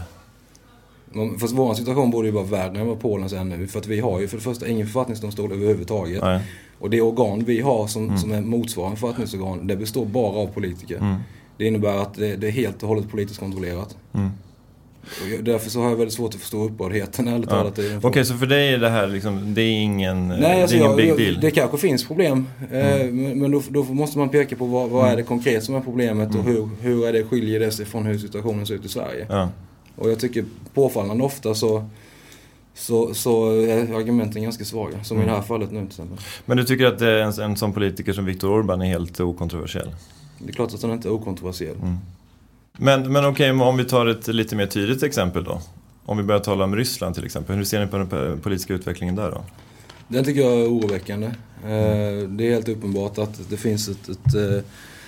Speaker 6: Fast vår situation borde ju vara värre än vad Polens är nu. För att vi har ju för det första ingen författningsdomstol överhuvudtaget. Nej. Och det organ vi har som, mm. som är motsvarande författningsorgan, det består bara av politiker. Mm. Det innebär att det, det är helt och hållet politiskt kontrollerat. Mm. Och därför så har jag väldigt svårt att förstå upprördheten. Ja. Okej,
Speaker 4: okay, så för dig är det här liksom, det är ingen,
Speaker 6: Nej,
Speaker 4: det är
Speaker 6: alltså
Speaker 4: ingen
Speaker 6: jag,
Speaker 4: big
Speaker 6: jag,
Speaker 4: deal?
Speaker 6: Det kanske finns problem. Mm. Eh, men då, då måste man peka på vad, vad mm. är det konkret som är problemet mm. och hur, hur är det, skiljer det sig från hur situationen ser ut i Sverige. Ja. Och jag tycker påfallande ofta så, så, så är argumenten ganska svaga. Som mm. i det här fallet nu till exempel.
Speaker 4: Men du tycker att en, en sån politiker som Viktor Orbán är helt okontroversiell?
Speaker 6: Det är klart att han inte är okontroversiell. Mm.
Speaker 4: Men, men okej, om vi tar ett lite mer tydligt exempel då. Om vi börjar tala om Ryssland till exempel. Hur ser ni på den politiska utvecklingen där då?
Speaker 6: Den tycker jag är oroväckande. Mm. Det är helt uppenbart att det finns ett, ett,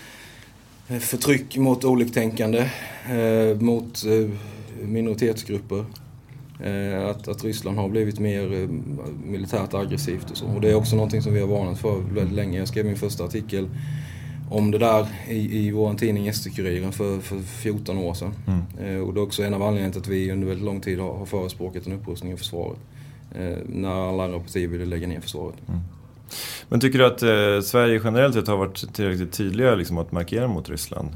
Speaker 6: ett förtryck mot oliktänkande, mot minoritetsgrupper. Att, att Ryssland har blivit mer militärt aggressivt och så. Och det är också någonting som vi har varnat för väldigt länge. Jag skrev min första artikel om det där i, i vår tidning S D-Kuriren för, för fjorton år sedan. Mm. Eh, och det är också en av anledningarna till att vi under väldigt lång tid har, har förespråkat en upprustning i försvaret. Eh, när alla andra partier ville lägga ner försvaret. Mm.
Speaker 4: Men tycker du att eh, Sverige generellt sett har varit tillräckligt tydliga liksom, att markera mot Ryssland?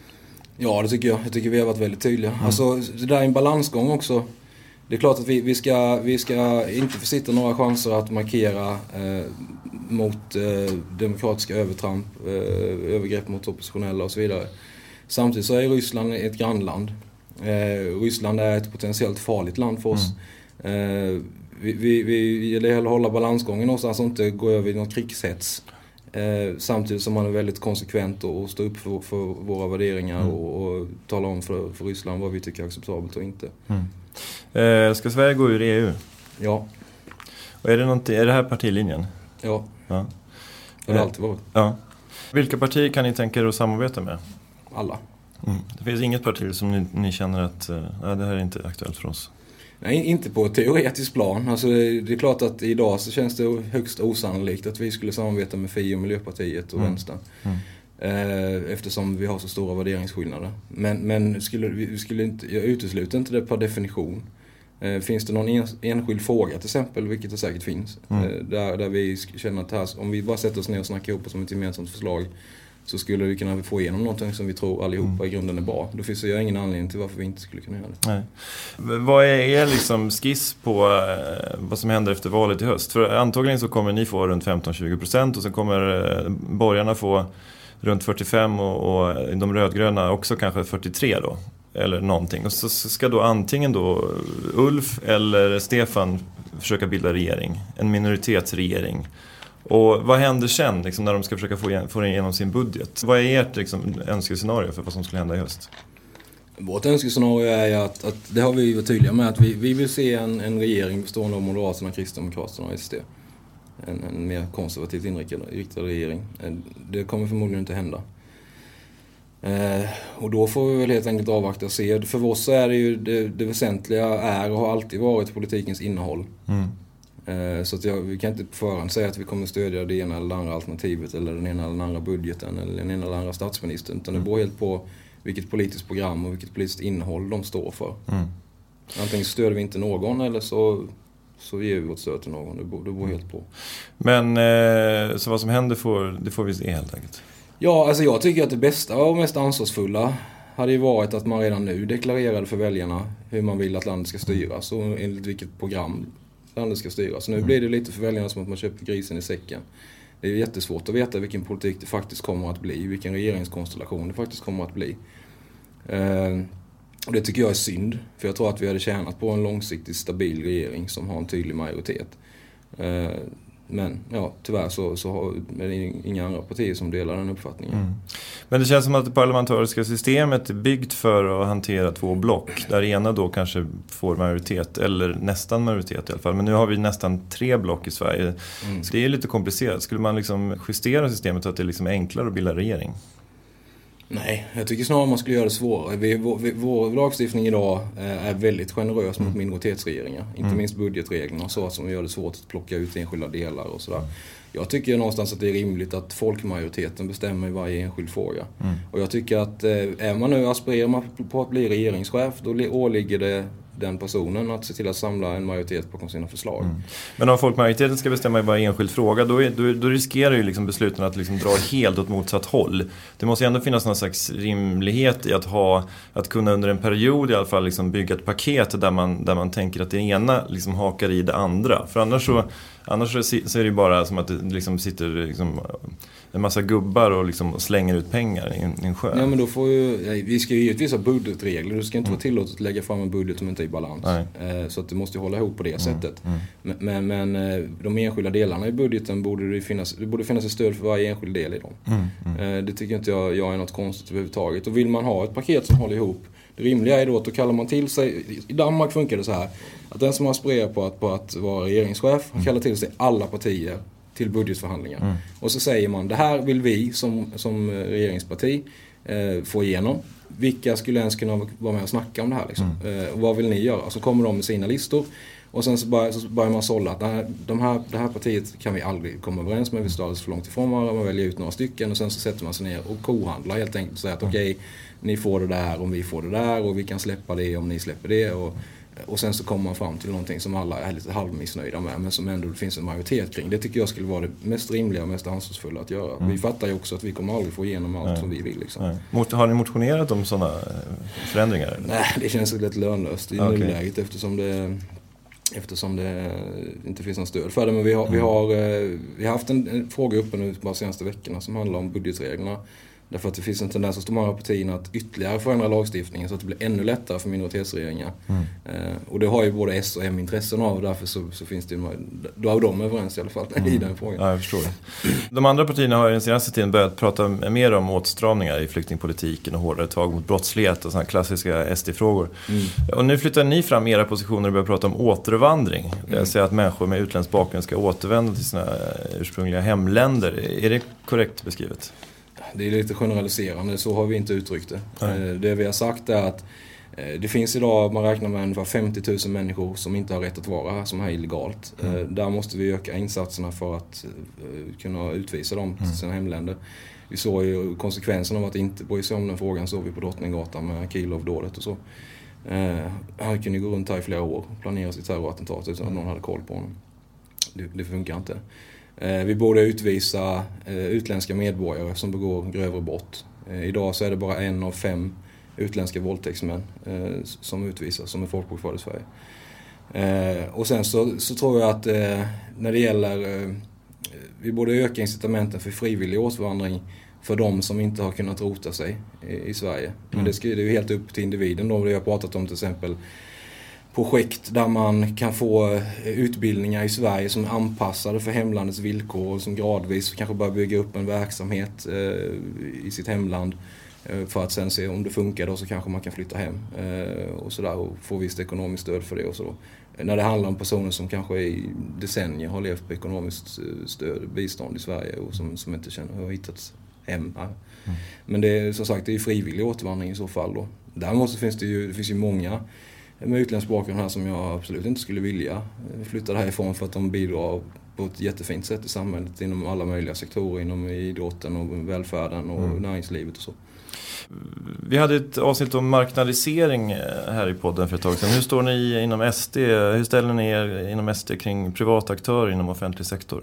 Speaker 6: Ja, det tycker jag. Jag tycker vi har varit väldigt tydliga. Mm. Alltså, det där är en balansgång också. Det är klart att vi, vi, ska, vi ska inte försitta några chanser att markera eh, mot eh, demokratiska övertramp, eh, övergrepp mot oppositionella och så vidare. Samtidigt så är Ryssland ett grannland. Eh, Ryssland är ett potentiellt farligt land för oss. Mm. Eh, vi, vi, vi, det gäller att hålla balansgången någonstans och inte gå över i någon krigshets. Eh, samtidigt som man är väldigt konsekvent och, och står upp för, för våra värderingar mm. och, och talar om för, för Ryssland vad vi tycker är acceptabelt och inte.
Speaker 4: Mm. Eh, ska Sverige gå ur E U?
Speaker 6: Ja.
Speaker 4: Och är det, något, är det här partilinjen?
Speaker 6: Ja.
Speaker 4: Ja.
Speaker 6: Det har alltid varit.
Speaker 4: Ja. Vilka partier kan ni tänka er att samarbeta med?
Speaker 6: Alla.
Speaker 4: Mm. Det finns inget parti som ni, ni känner att äh, det här är inte aktuellt för oss?
Speaker 6: Nej, inte på ett teoretiskt plan. Alltså, det är klart att idag så känns det högst osannolikt att vi skulle samarbeta med F I och Miljöpartiet och mm. Vänstern. Mm. Eh, eftersom vi har så stora värderingsskillnader. Men, men skulle, vi skulle inte, jag utesluter inte det per definition. Eh, finns det någon en, enskild fråga till exempel, vilket det säkert finns, mm. eh, där, där vi känner att här, om vi bara sätter oss ner och snackar ihop oss om ett gemensamt förslag, så skulle vi kunna få igenom någonting som vi tror allihopa mm. i grunden är bra. Då finns det ju ingen anledning till varför vi inte skulle kunna göra det.
Speaker 4: Nej. Vad är er liksom skiss på eh, vad som händer efter valet i höst? För antagligen så kommer ni få runt femton till tjugo procent och sen kommer eh, borgarna få runt fyrtiofem och, och de rödgröna också kanske fyrtiotre då. Eller någonting. Och så ska då antingen då Ulf eller Stefan försöka bilda regering. En minoritetsregering. Och vad händer sen liksom, när de ska försöka få, igen, få igenom sin budget? Vad är ert liksom, önskescenario för vad som skulle hända i höst?
Speaker 6: Vårt önskescenario är att, att det har vi varit tydliga med, att vi, vi vill se en, en regering bestående av Moderaterna, Kristdemokraterna och S D. En, en mer konservativt inriktad regering. Det kommer förmodligen inte hända. Eh, och då får vi väl helt enkelt avvakta och se. För oss så är det ju det, det väsentliga är och har alltid varit politikens innehåll. Mm. Eh, så att jag, vi kan inte på förhand säga att vi kommer stödja det ena eller det andra alternativet eller den ena eller den andra budgeten eller den ena eller andra statsministern. Utan det beror helt på vilket politiskt program och vilket politiskt innehåll de står för. Mm. Antingen stöder vi inte någon eller så, så ger vi vårt stöd till någon. Det beror, det beror helt på.
Speaker 4: Men eh, så vad som händer får, det får vi se helt enkelt.
Speaker 6: Ja, alltså jag tycker att det bästa och mest ansvarsfulla hade ju varit att man redan nu deklarerade för väljarna hur man vill att landet ska styras och enligt vilket program landet ska styras. Så nu blir det lite för väljarna som att man köper grisen i säcken. Det är jättesvårt att veta vilken politik det faktiskt kommer att bli, vilken regeringskonstellation det faktiskt kommer att bli. Eh, och det tycker jag är synd, för jag tror att vi hade tjänat på en långsiktigt stabil regering som har en tydlig majoritet. Eh, Men ja, tyvärr så, så har, är det inga andra partier som delar den uppfattningen. Mm.
Speaker 4: Men det känns som att det parlamentariska systemet är byggt för att hantera två block. Där ena då kanske får majoritet, eller nästan majoritet i alla fall. Men nu har vi nästan tre block i Sverige. Mm. Så det är lite komplicerat. Skulle man liksom justera systemet så att det är liksom enklare att bilda regering?
Speaker 6: Nej, jag tycker snarare man skulle göra det svårare. Vi, vår, vi, vår lagstiftning idag är väldigt generös mot minoritetsregeringar. Mm. Inte minst budgetreglerna och så, som gör det svårt att plocka ut enskilda delar och sådär. Jag tycker någonstans att det är rimligt att folkmajoriteten bestämmer i varje enskild fråga. Mm. Och jag tycker att är man nu aspirerar på att bli regeringschef, då åligger det den personen att se till att samla en majoritet bakom sina förslag. Mm.
Speaker 4: Men om folkmajoriteten ska bestämma i varje enskild fråga, då, är, då, då riskerar ju liksom besluten att liksom dra helt åt motsatt håll. Det måste ju ändå finnas någon slags rimlighet i att ha, att kunna under en period i alla fall liksom bygga ett paket där man, där man tänker att det ena liksom hakar i det andra. För annars så, annars så, så är det ju bara som att det liksom sitter liksom en massa gubbar och liksom slänger ut pengar i en, i en sjö.
Speaker 6: Ja, men då får ju, vi ska ju givetvis ha budgetregler. Det ska inte mm. vara tillåtet att lägga fram en budget som inte är i balans. Eh, så att det måste ju hålla ihop på det mm. sättet. Mm. Men, men, men de enskilda delarna i budgeten borde det finnas, det borde finnas ett stöd för varje enskild del i dem. Mm. Mm. Eh, det tycker inte jag, jag är något konstigt överhuvudtaget. Och vill man ha ett paket som håller ihop, det rimliga är då att då kallar man till sig, i Danmark funkar det så här, att den som aspirerar på att, på att vara regeringschef mm. kallar till sig alla partier till budgetförhandlingar. Mm. Och så säger man, det här vill vi som, som regeringsparti eh, få igenom. Vilka skulle ens kunna vara med och snacka om det här? Liksom? Mm. Eh, vad vill ni göra? Så kommer de med sina listor. Och sen så börjar, så börjar man sålla att det här, de här, det här partiet kan vi aldrig komma överens med. Vi står alldeles för långt ifrån varandra. Man väljer ut några stycken och sen så sätter man sig ner och kohandlar helt enkelt. Och säger att okej, okay, ni får det där om vi får det där. Och vi kan släppa det om ni släpper det. Och, och sen så kommer man fram till någonting som alla är lite halvmissnöjda med, men som ändå det finns en majoritet kring. Det tycker jag skulle vara det mest rimliga och mest ansvarsfulla att göra. Mm. Vi fattar ju också att vi kommer aldrig få igenom allt Nej. som vi vill. Liksom.
Speaker 4: Har ni motionerat om sådana förändringar? Eller?
Speaker 6: Nej, det känns lite lönlöst i okay. nuläget eftersom det, eftersom det inte finns någon stöd för det. Men vi har, mm. vi har, vi har haft en, en fråga uppe nu bara de senaste veckorna som handlar om budgetreglerna. Därför att det finns en tendens hos de andra partierna att ytterligare förändra lagstiftningen så att det blir ännu lättare för minoritetsregeringar. Mm. Eh, och det har ju både S och M intressen av, och därför så, så finns det ju, då har de överens i alla fall mm. i den frågan.
Speaker 4: Ja, jag förstår. De andra partierna har i den senaste tiden börjat prata mer om åtstramningar i flyktingpolitiken och hårdare tag mot brottslighet och sådana klassiska S D-frågor. Mm. Och nu flyttar ni fram era positioner och börjar prata om återvandring. Mm. Det vill säga att människor med utländsk bakgrund ska återvända till sina ursprungliga hemländer. Är det korrekt beskrivet?
Speaker 6: Det är lite generaliserande, så har vi inte uttryckt det. Mm. Det vi har sagt är att det finns idag, man räknar med ungefär femtio tusen människor som inte har rätt att vara här, som är illegalt. Mm. Där måste vi öka insatserna för att kunna utvisa dem till sina hemländer. Vi såg ju konsekvensen av att inte bry sig om den frågan, såg vi på Drottninggatan med Kielov-dådet och så. Han kunde gå runt här i flera år och planera sitt terrorattentat utan att någon hade koll på honom. Det, det funkar inte. Vi borde utvisa utländska medborgare som begår grövre brott. Idag så är det bara en av fem utländska våldtäktsmän som utvisas, som är folkbokförda i Sverige. Och sen så, så tror jag att när det gäller, vi borde öka incitamenten för frivillig återvandring för de som inte har kunnat rota sig i, i Sverige. Men det, ska, det är ju helt upp till individen då. Det har pratat om till exempel projekt där man kan få utbildningar i Sverige som är anpassade för hemlandets villkor och som gradvis kanske börjar bygga upp en verksamhet eh, i sitt hemland eh, för att sen se om det funkar då, så kanske man kan flytta hem eh, och sådär och få visst ekonomiskt stöd för det och så då. När det handlar om personer som kanske i decennier har levt på ekonomiskt stöd, bistånd i Sverige och som, som inte känner har hittat hem här. Mm. Men det är som sagt, det är frivillig återvandring i så fall då. Däremot så finns det ju, det finns ju många med utländsk bakgrund här som jag absolut inte skulle vilja flytta härifrån för att de bidrar på ett jättefint sätt i samhället inom alla möjliga sektorer, inom idrotten och välfärden och mm. näringslivet och så.
Speaker 4: Vi hade ett avsnitt om marknadisering här i podden för ett tag sedan. Hur står ni inom S D? Hur ställer ni er inom S D kring privata aktörer inom offentlig sektor?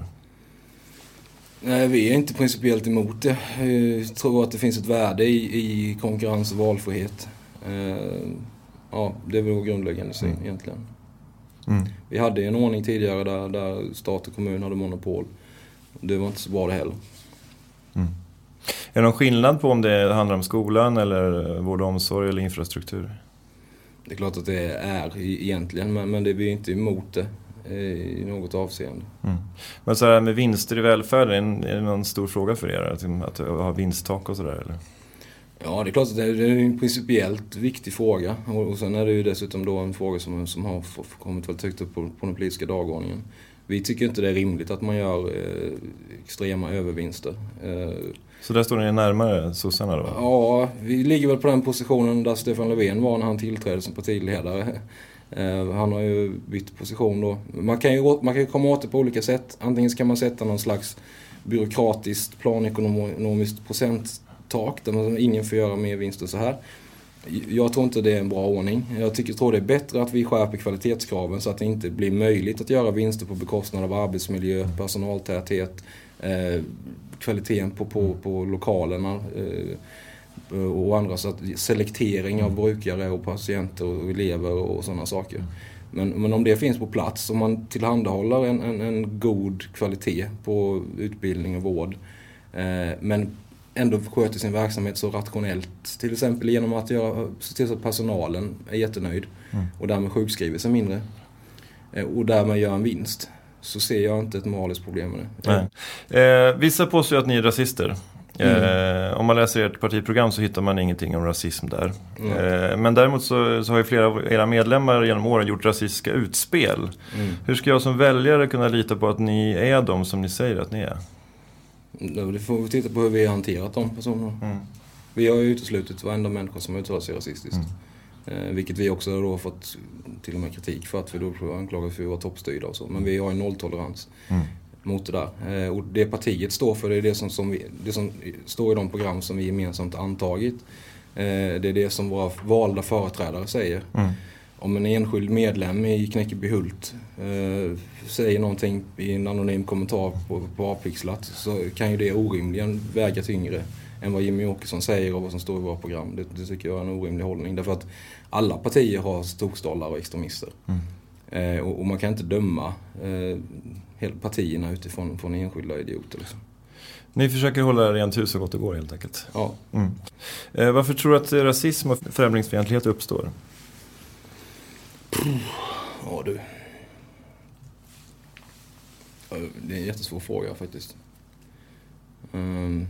Speaker 6: Nej, vi är inte principiellt emot det. Jag tror att det finns ett värde i, i konkurrens och valfrihet. Ja, det är väl vår grundläggande syn mm. egentligen. Mm. Vi hade en ordning tidigare där, där stat och kommun hade monopol. Det var inte så bra det heller.
Speaker 4: Mm. Är det någon skillnad på om det handlar om skolan eller vård och omsorg eller infrastruktur?
Speaker 6: Det är klart att det är egentligen, men, men det är vi inte emot det i något avseende. Mm.
Speaker 4: Men så här med vinster i välfärden, är det någon stor fråga för er att, att ha vinsttak och sådär eller?
Speaker 6: Ja, det är klart att det är en principiellt viktig fråga. Och sen är det ju dessutom då en fråga som, som har kommit väldigt högt upp på, på den politiska dagordningen. Vi tycker inte det är rimligt att man gör eh, extrema övervinster. Eh,
Speaker 4: Så där står ni närmare sossarna då?
Speaker 6: Ja, vi ligger väl på den positionen där Stefan Löfven var när han tillträdde som partiledare. Eh, han har ju bytt position då. Man kan ju, man kan ju komma åt det på olika sätt. Antingen ska man sätta någon slags byråkratiskt planekonomiskt procenttak där man, ingen får göra mer vinster så här. Jag tror inte det är en bra ordning. Jag tycker, tror det är bättre att vi skärper kvalitetskraven så att det inte blir möjligt att göra vinster på bekostnad av arbetsmiljö, personaltäthet, eh, kvaliteten på, på, på lokalerna eh, och andra. Så att selektering av brukare och patienter och elever och sådana saker. Men, men om det finns på plats, om man tillhandahåller en, en, en god kvalitet på utbildning och vård, eh, men ändå sköter sin verksamhet så rationellt, till exempel genom att göra, se till så att personalen är jättenöjd mm. och därmed sjukskriver sig mindre och därmed gör en vinst, så ser jag inte ett moraliskt problem med det.
Speaker 4: Nej. Eh, vissa påstår att ni är rasister. Mm. Eh, om man läser ert partiprogram så hittar man ingenting om rasism där. Mm. Eh, men däremot så, så har ju flera av era medlemmar genom åren gjort rasistiska utspel. Mm. Hur ska jag som väljare kunna lita på att ni är de som ni säger att ni är?
Speaker 6: Det får vi titta på hur vi har hanterat de personerna. Mm. Vi har ju uteslutit varenda människa som uttalar sig rasistiskt. Mm. Eh, vilket vi också då har fått till och med kritik för att vi då anklagar för att vara toppstyrda och så. Men vi har en nolltolerans mm. mot det där. Eh, och det partiet står för, det är det som, som, vi, det som står i de program som vi gemensamt antagit. Eh, det är det som våra valda företrädare säger. Mm. Om en enskild medlem i Knäckebyhult eh, säger någonting i en anonym kommentar på, på Avpixlat, så kan ju det orimligen väga tyngre än vad Jimmy Åkesson säger och vad som står i våra program. Det, det tycker jag är en orimlig hållning. Därför att alla partier har stokstollar och extremister. Mm. Eh, och, och man kan inte döma eh, hela partierna utifrån från enskilda idioter. Liksom.
Speaker 4: Ni försöker hålla rent hus så gott det går helt enkelt.
Speaker 6: Ja.
Speaker 4: Mm. Eh, varför tror du att rasism och främlingsfientlighet uppstår?
Speaker 6: Ja du. Det är en jättesvår fråga faktiskt. Um,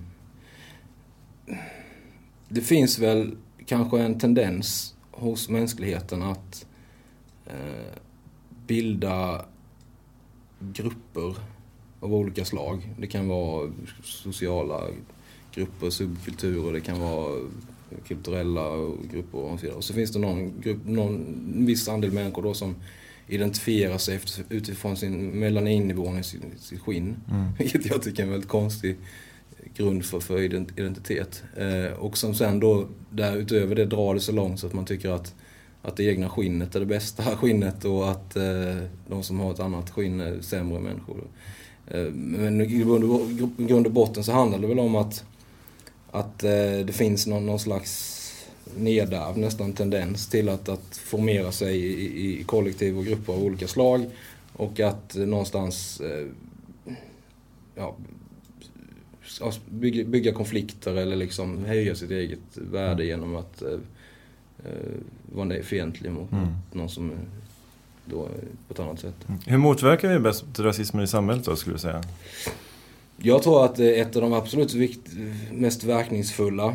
Speaker 6: det finns väl kanske en tendens hos mänskligheten att uh, bilda grupper av olika slag. Det kan vara sociala grupper, subkulturer, det kan vara kulturella grupper och så vidare. Och så finns det någon, grupp, någon viss andel människor då som identifierar sig efter, utifrån sin melaninnivån i sin, sin skinn. Mm. Vilket jag tycker är en väldigt konstig grund för, för identitet. Eh, och som sen då därutöver det drar det så långt så att man tycker att, att det egna skinnet är det bästa skinnet och att eh, de som har ett annat skinn är sämre människor. Eh, men i grund och botten så handlar det väl om att att eh, det finns någon, någon slags nedärv, nästan tendens till att, att formera sig i, i kollektiv och grupper av olika slag och att eh, någonstans eh, ja, bygga, bygga konflikter eller liksom höja sitt eget värde mm. genom att eh, vara fientlig mot mm. någon som då är på ett annat sätt.
Speaker 4: Hur motverkar vi bäst rasismen i samhället då, skulle du säga?
Speaker 6: Jag tror att ett av de absolut vikt, mest verkningsfulla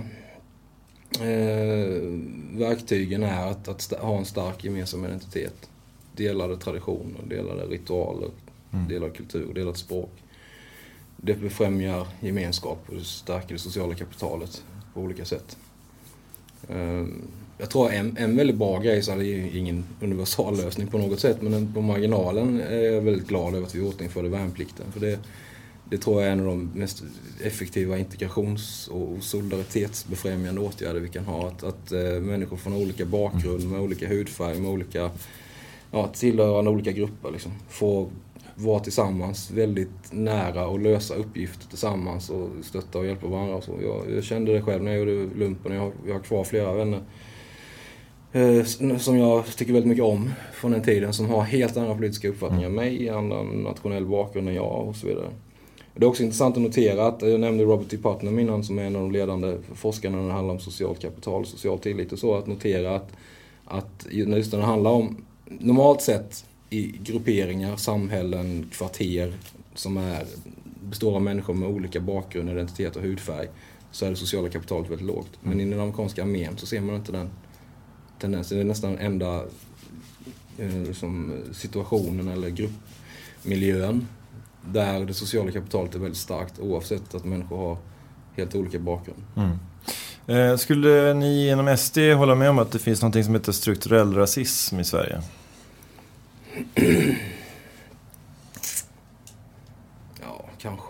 Speaker 6: eh, verktygen är att, att ha en stark gemensam identitet. Delade traditioner, delade ritualer, mm. delad kultur, delat språk. Det befrämjar gemenskap och stärker det sociala kapitalet på olika sätt. Eh, jag tror en, en väldigt bra grej, så är det ju ingen universal lösning på något sätt, men på marginalen är jag väldigt glad över att vi återinförde värnplikten. För det det tror jag är en av de mest effektiva integrations- och solidaritetsbefrämjande åtgärder vi kan ha. Att, att äh, människor från olika bakgrund, med olika hudfärg, med olika ja, tillhörande olika grupper liksom, får vara tillsammans väldigt nära och lösa uppgifter tillsammans och stötta och hjälpa varandra. Och så. Jag, jag kände det själv när jag gjorde lumpen. Jag har, jag har kvar flera vänner eh, som jag tycker väldigt mycket om från den tiden, som har helt andra politiska uppfattningar än mig, annan nationell bakgrund än jag och så vidare. Det är också intressant att notera att jag nämnde Robert T. Putnam innan, som är en av de ledande forskarna när det handlar om socialt kapital, social tillit och så, att notera att, att just när det handlar om normalt sett i grupperingar, samhällen, kvarter som är, består av människor med olika bakgrund, identitet och hudfärg, så är det sociala kapitalet väldigt lågt. Men i den amerikanska armén så ser man inte den tendensen. Det är nästan den enda eh, liksom, situationen eller gruppmiljön där det sociala kapitalet är väldigt starkt, oavsett att människor har helt olika bakgrund.
Speaker 4: Mm. Eh, skulle ni genom S D hålla med om att det finns något som heter strukturell rasism i Sverige?
Speaker 6: Ja, kanske.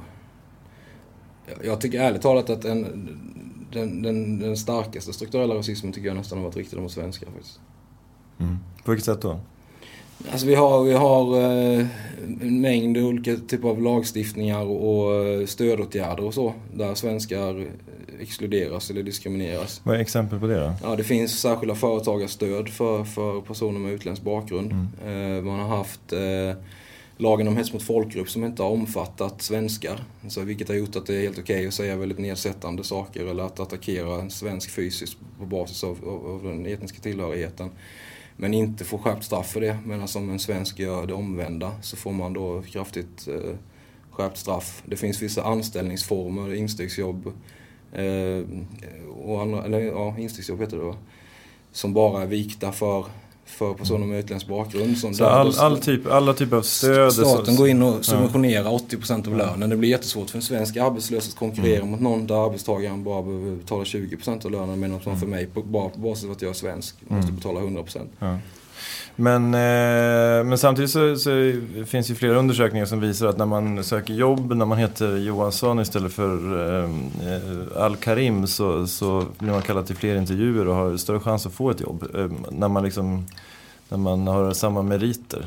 Speaker 6: Jag tycker ärligt talat att en, den, den, den starkaste strukturella rasismen tycker jag nästan har varit riktad mot svenskar faktiskt.
Speaker 4: Mm. På vilket sätt då?
Speaker 6: Alltså vi har, vi har eh, en mängd olika typer av lagstiftningar och stödåtgärder och så, där svenskar exkluderas eller diskrimineras.
Speaker 4: Vad är exempel på det då?
Speaker 6: Ja, det finns särskilda företagarstöd för, för personer med utländsk bakgrund. Mm. Eh, man har haft eh, lagen om hets mot folkgrupp som inte har omfattat svenskar. Alltså, vilket har gjort att det är helt okej att säga väldigt nedsättande saker eller att attackera en svensk fysiskt på basis av, av, av den etniska tillhörigheten. Men inte få skärpt straff för det. Men som en svensk gör det omvända så får man då kraftigt eh, skärpt straff. Det finns vissa anställningsformer, instegsjobb eh, och andra, eller ja, instegsjobb heter det då, som bara är vikta för, för personer med utländsk bakgrund. Som
Speaker 4: så all, all typ, alla typer av stöd?
Speaker 6: Staten går in och subventionerar ja. åttio procent av lönen. Det blir jättesvårt för en svensk arbetslös att konkurrera mm. mot någon där arbetstagaren bara behöver betala tjugo procent av lönen, medan som för mig, på, bara på basis av att jag är svensk, mm. måste betala hundra procent. Ja.
Speaker 4: Men, eh, men samtidigt så, så finns ju flera undersökningar som visar att när man söker jobb, när man heter Johansson istället för eh, Al-Karim, så, så blir man kallad till fler intervjuer och har större chans att få ett jobb. Eh, när, man liksom, när man har samma meriter.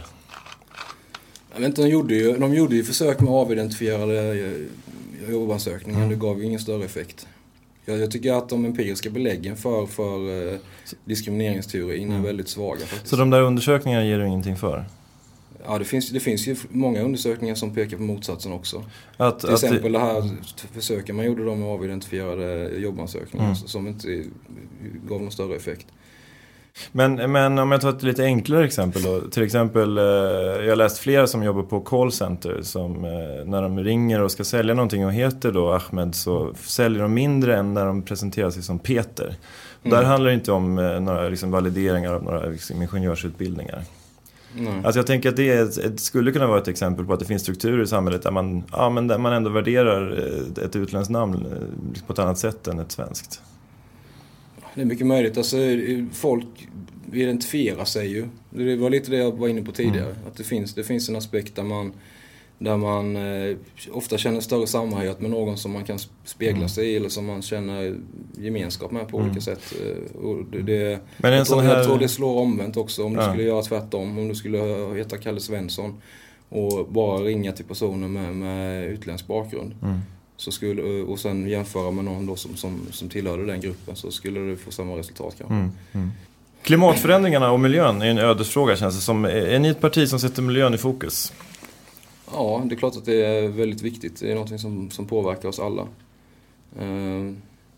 Speaker 6: Jag vet inte, de gjorde ju, de gjorde ju försök med avidentifierade jobbansökningar. Mm. Det gav ju ingen större effekt. Jag, jag tycker att de empiriska beläggen för, för eh, diskrimineringsteorin är mm. väldigt svaga faktiskt.
Speaker 4: Så de där undersökningarna ger du ingenting för?
Speaker 6: Ja, det finns, det finns ju många undersökningar som pekar på motsatsen också.
Speaker 4: Att,
Speaker 6: Till
Speaker 4: att
Speaker 6: exempel
Speaker 4: det,
Speaker 6: det här försöken man gjorde då med avidentifierade jobbansökningar mm. som inte gav någon större effekt.
Speaker 4: Men, men om jag tar ett lite enklare exempel då. Till exempel, eh, jag har läst flera som jobbar på callcenter som eh, när de ringer och ska sälja någonting och heter då Ahmed, så säljer de mindre än när de presenterar sig som Peter. Mm. Där handlar det inte om eh, några liksom, valideringar av några liksom, ingenjörsutbildningar. Mm. Alltså jag tänker att det är ett, ett, skulle kunna vara ett exempel på att det finns strukturer i samhället där man, ja, men där man ändå värderar ett utländskt namn på ett annat sätt än ett svenskt.
Speaker 6: Det är mycket möjligt. Alltså, folk identifierar sig ju. Det var lite det jag var inne på tidigare. Mm. Att det finns, det finns en aspekt där man, där man eh, ofta känner större samhörighet med någon som man kan spegla mm. sig i eller som man känner gemenskap med på mm. olika sätt. Och det, det, Men jag, tror, här... jag tror det slår omvänt också om ja. du skulle göra tvärtom. Om du skulle heta Kalle Svensson och bara ringa till personer med, med utländsk bakgrund. Mm. Så skulle, och sen jämföra med någon då som, som, som tillhörde den gruppen, så skulle du få samma resultat kanske. Mm, mm.
Speaker 4: Klimatförändringarna och miljön är en ödesfråga, känns det som. Är ni ett parti som sätter miljön i fokus?
Speaker 6: Ja, det är klart att det är väldigt viktigt. Det är något som, som påverkar oss alla. Uh,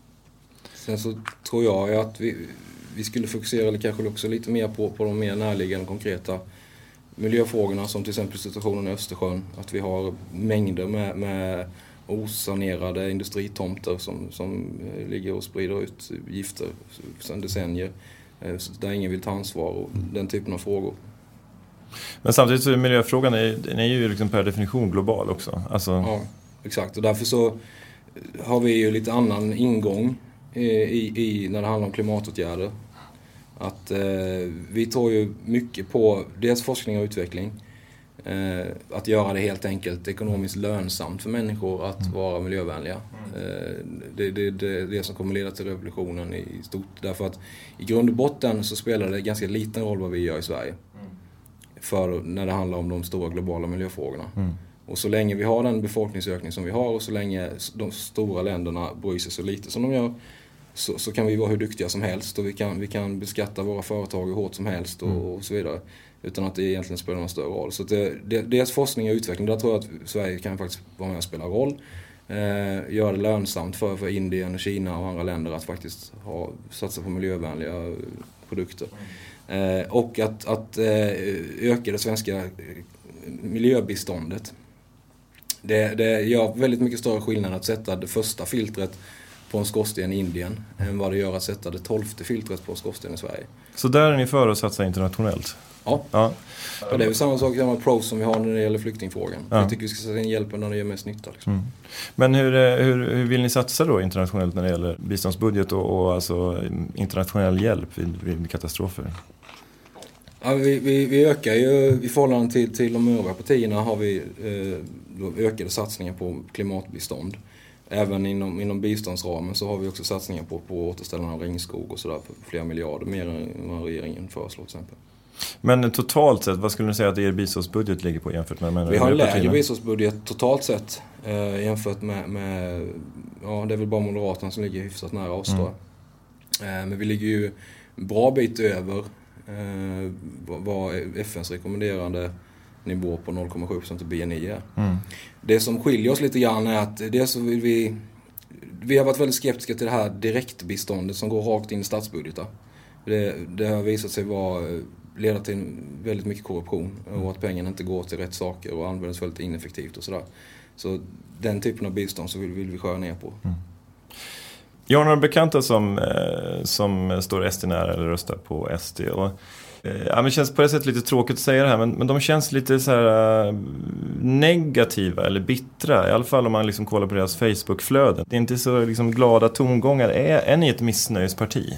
Speaker 6: sen så tror jag att vi, vi skulle fokusera eller kanske också lite mer på, på de mer närliggande konkreta miljöfrågorna, som till exempel situationen i Östersjön. Att vi har mängder med, med osanerade industritomter som, som ligger och sprider ut gifter sedan decennier, där ingen vill ta ansvar och den typen av frågor.
Speaker 4: Men samtidigt så är miljöfrågan är, den är ju liksom per definition global också. Alltså...
Speaker 6: Ja, exakt. Och därför så har vi ju lite annan ingång i, i, när det handlar om klimatåtgärder. Att eh, vi tar ju mycket på dels forskning och utveckling. Eh, att göra det helt enkelt ekonomiskt lönsamt för människor att vara miljövänliga. Eh, det är det, det, det som kommer leda till revolutionen i stort. Därför att i grund och botten så spelar det ganska liten roll vad vi gör i Sverige. För när det handlar om de stora globala miljöfrågorna. Mm. Och så länge vi har den befolkningsökning som vi har och så länge de stora länderna bryr sig så lite som de gör, så, så kan vi vara hur duktiga som helst och vi kan, vi kan beskatta våra företag hur hårt som helst och, mm. och så vidare. Utan att det egentligen spelar någon större roll. Så det, det, dels forskning och utveckling, där tror jag att Sverige kan faktiskt vara med och spela roll. Eh, göra det lönsamt för, för Indien, Kina och andra länder att faktiskt ha, satsa på miljövänliga produkter. Mm. Eh, och att, att eh, öka det svenska miljöbiståndet. Det, det gör väldigt mycket större skillnad att sätta det första filtret på en skorsten i Indien än vad det gör att sätta det tolfte filtret på en skorsten i Sverige.
Speaker 4: Så där är ni för att satsa internationellt?
Speaker 6: Ja. ja. Och det är väl samma sak med pros som vi har när det gäller flyktingfrågan. Ja. Jag tycker vi ska sätta in hjälpen när det gör mest nytta. Liksom. Mm.
Speaker 4: Men hur, hur, hur vill ni satsa då internationellt när det gäller biståndsbudget och, och alltså internationell hjälp vid, vid katastrofer?
Speaker 6: Ja, vi, vi, vi ökar ju i förhållande till, till de övriga partierna har vi eh, ökade satsningar på klimatbistånd. Även inom, inom biståndsramen så har vi också satsningar på, på återställande av regnskog och sådär på flera miljarder mer än vad regeringen föreslår till exempel.
Speaker 4: Men totalt sett, vad skulle ni säga att er biståndsbudget ligger på jämfört med? med
Speaker 6: vi har en lägre biståndsbudget totalt sett eh, jämfört med, med, ja det är väl bara Moderaterna som ligger hyfsat nära oss mm. då. Eh, men vi ligger ju en bra bit över eh, vad F N:s rekommenderande nivå på noll komma sju procent av B N I är. Mm. Det som skiljer oss lite grann är att det så vill vi, vi har varit väldigt skeptiska till det här direktbiståndet som går rakt in i statsbudgetar. Det, det har visat sig vara, leda till väldigt mycket korruption och att pengarna inte går till rätt saker och används väldigt ineffektivt och sådär. Så den typen av bistånd så vill, vill vi skära ner på. Mm.
Speaker 4: Jag har några bekanta som, eh, som står S D nära eller röstar på S D och Ja, men det känns på det sättet lite tråkigt att säga det här, men, men de känns lite så här uh, negativa eller bittra, i alla fall om man liksom kollar på deras Facebook-flöden. Det är inte så liksom glada tongångar. Är, är ni ett missnöjesparti?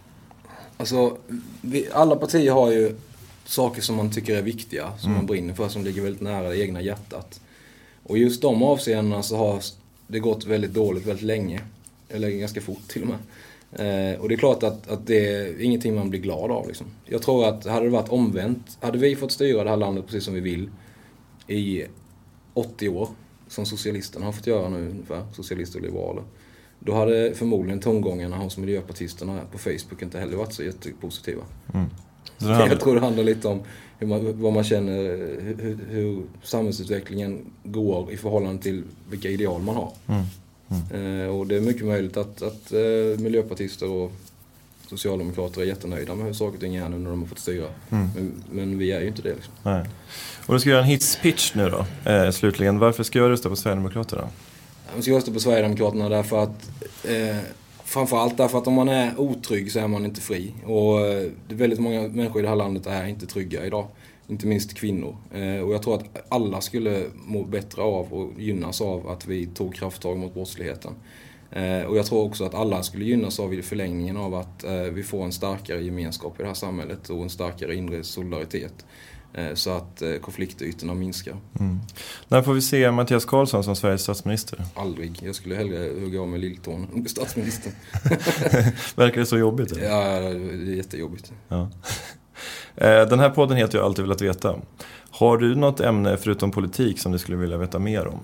Speaker 6: Alltså, vi, alla partier har ju saker som man tycker är viktiga, som mm. man brinner för, som ligger väldigt nära det egna hjärtat. Och just de avseendena så har det gått väldigt dåligt väldigt länge, eller ganska fort till och med. Eh, och det är klart att, att det är ingenting man blir glad av liksom. Jag tror att hade det varit omvänt, hade vi fått styra det här landet precis som vi vill i åttio år, som socialisterna har fått göra nu ungefär, socialister och liberaler, då hade förmodligen tongångarna hos miljöpartisterna på Facebook inte heller varit så jättepositiva. Mm. Så det handlar... Jag tror det handlar lite om hur man, vad man känner, hur, hur samhällsutvecklingen går i förhållande till vilka ideal man har. Mm. Mm. Eh, och det är mycket möjligt att, att eh, miljöpartister och socialdemokrater är jättenöjda med hur saker och ting är nu när de har fått styra. Mm. Men, men vi är ju inte det. Liksom.
Speaker 4: Nej. Och du ska göra en hitspitch nu då, eh, slutligen. Varför ska jag rösta på Sverigedemokraterna?
Speaker 6: Jag ska rösta på Sverigedemokraterna därför att eh, framförallt därför att om man är otrygg så är man inte fri. Och eh, det är väldigt många människor i det här landet är inte trygga idag. Inte minst kvinnor. Eh, och jag tror att alla skulle må bättre av och gynnas av att vi tog krafttag mot brottsligheten. Eh, och jag tror också att alla skulle gynnas av i förlängningen av att eh, vi får en starkare gemenskap i det här samhället och en starkare inre solidaritet. Eh, så att eh, konfliktytorna minskar. Mm.
Speaker 4: När får vi se Mattias Karlsson som Sveriges statsminister?
Speaker 6: Aldrig. Jag skulle hellre hugga av med lilltån än statsminister.
Speaker 4: Verkar det så jobbigt? Eller?
Speaker 6: Ja, det är jättejobbigt. Ja.
Speaker 4: Den här podden heter Jag alltid velat veta. Har du något ämne förutom politik som du skulle vilja veta mer om?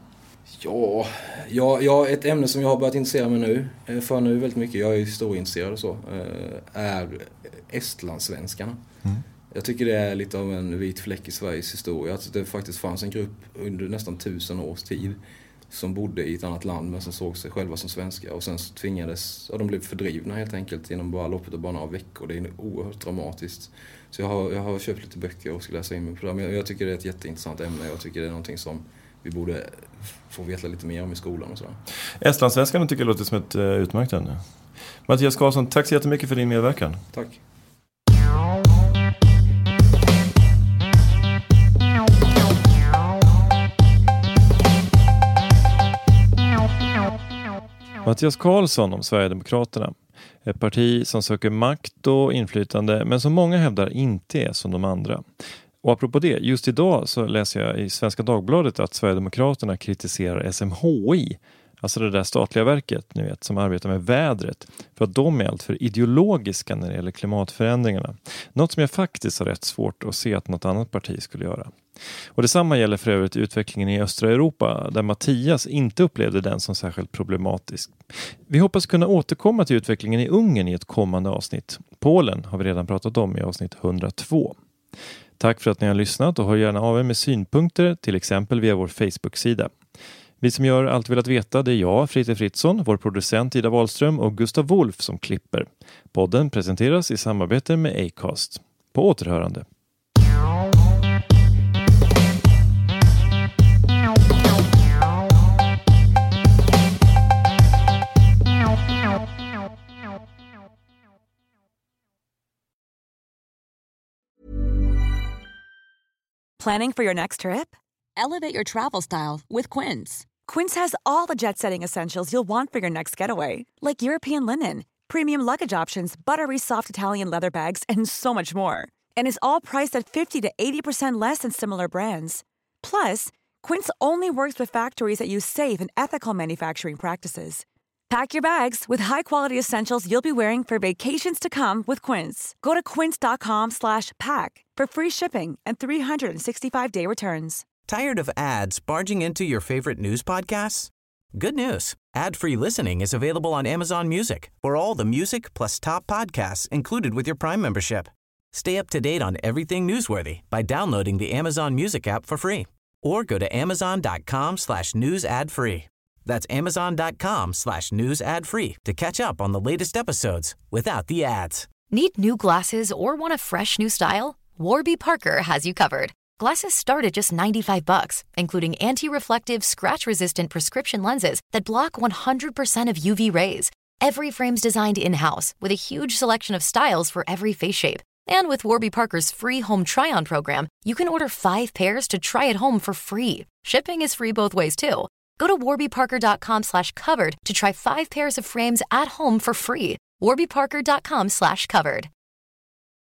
Speaker 6: Ja, ja, ja ett ämne som jag har börjat intressera mig nu, för nu väldigt mycket, jag är historieintresserad och så, är estlandssvenskarna. Mm. Jag tycker det är lite av en vit fläck i Sveriges historia. Att det faktiskt fanns en grupp under nästan tusen års tid som bodde i ett annat land men som såg sig själva som svenskar och sen tvingades, och de blev fördrivna helt enkelt genom bara loppet av bara några veckor. Det är oerhört dramatiskt. Så jag har, jag har köpt lite böcker och ska läsa in mig på det. Men jag tycker det är ett jätteintressant ämne. Jag tycker det är någonting som vi borde få veta lite mer om i skolan och sådär.
Speaker 4: Estlandssvenskarna tycker jag låter som ett uh, utmärkt ämne. Mattias Karlsson, tack så jättemycket för din medverkan.
Speaker 6: Tack.
Speaker 4: Mattias Karlsson om Sverigedemokraterna. Ett parti som söker makt och inflytande men som många hävdar inte är som de andra. Och apropå det, just idag så läser jag i Svenska Dagbladet att Sverigedemokraterna kritiserar S M H I, alltså det där statliga verket, ni vet, som arbetar med vädret, för att de är allt för ideologiska när det gäller klimatförändringarna. Något som jag faktiskt har rätt svårt att se att något annat parti skulle göra. Och detsamma gäller för övrigt utvecklingen i östra Europa, där Mattias inte upplevde den som särskilt problematisk. Vi hoppas kunna återkomma till utvecklingen i Ungern i ett kommande avsnitt. Polen har vi redan pratat om i avsnitt hundratvå. Tack för att ni har lyssnat och hör gärna av er med synpunkter, till exempel via vår Facebook-sida. Vi som gör Allt vill att veta, det är jag, Fritte Fritzson, vår producent Ida Wahlström och Gustav Wolf som klipper. Podden presenteras i samarbete med Acast. På återhörande.
Speaker 2: Planning for your next trip? Elevate your travel style with Quince. Quince has all the jet-setting essentials you'll want for your next getaway, like European linen, premium luggage options, buttery soft Italian leather bags, and so much more. And is all priced at fifty to eighty percent less than similar brands. Plus, Quince only works with factories that use safe and ethical manufacturing practices. Pack your bags with high-quality essentials you'll be wearing for vacations to come with Quince. Go to quince.com slash pack for free shipping and three sixty-five day returns.
Speaker 9: Tired of ads barging into your favorite news podcasts? Good news. Ad-free listening is available on Amazon Music for all the music plus top podcasts included with your Prime membership. Stay up to date on everything newsworthy by downloading the Amazon Music app for free or go to amazon.com slash news ad free. That's amazon.com slash news ad free to catch up on the latest episodes without the ads.
Speaker 10: Need new glasses or want a fresh new style? Warby Parker has you covered. Glasses start at just ninety-five bucks, including anti-reflective, scratch-resistant prescription lenses that block one hundred percent of U V rays. Every frame's designed in-house with a huge selection of styles for every face shape. And with Warby Parker's free home try-on program, you can order five pairs to try at home for free. Shipping is free both ways, too. Go to warbyparker.com slash covered to try five pairs of frames at home for free. warbyparker.com slash covered.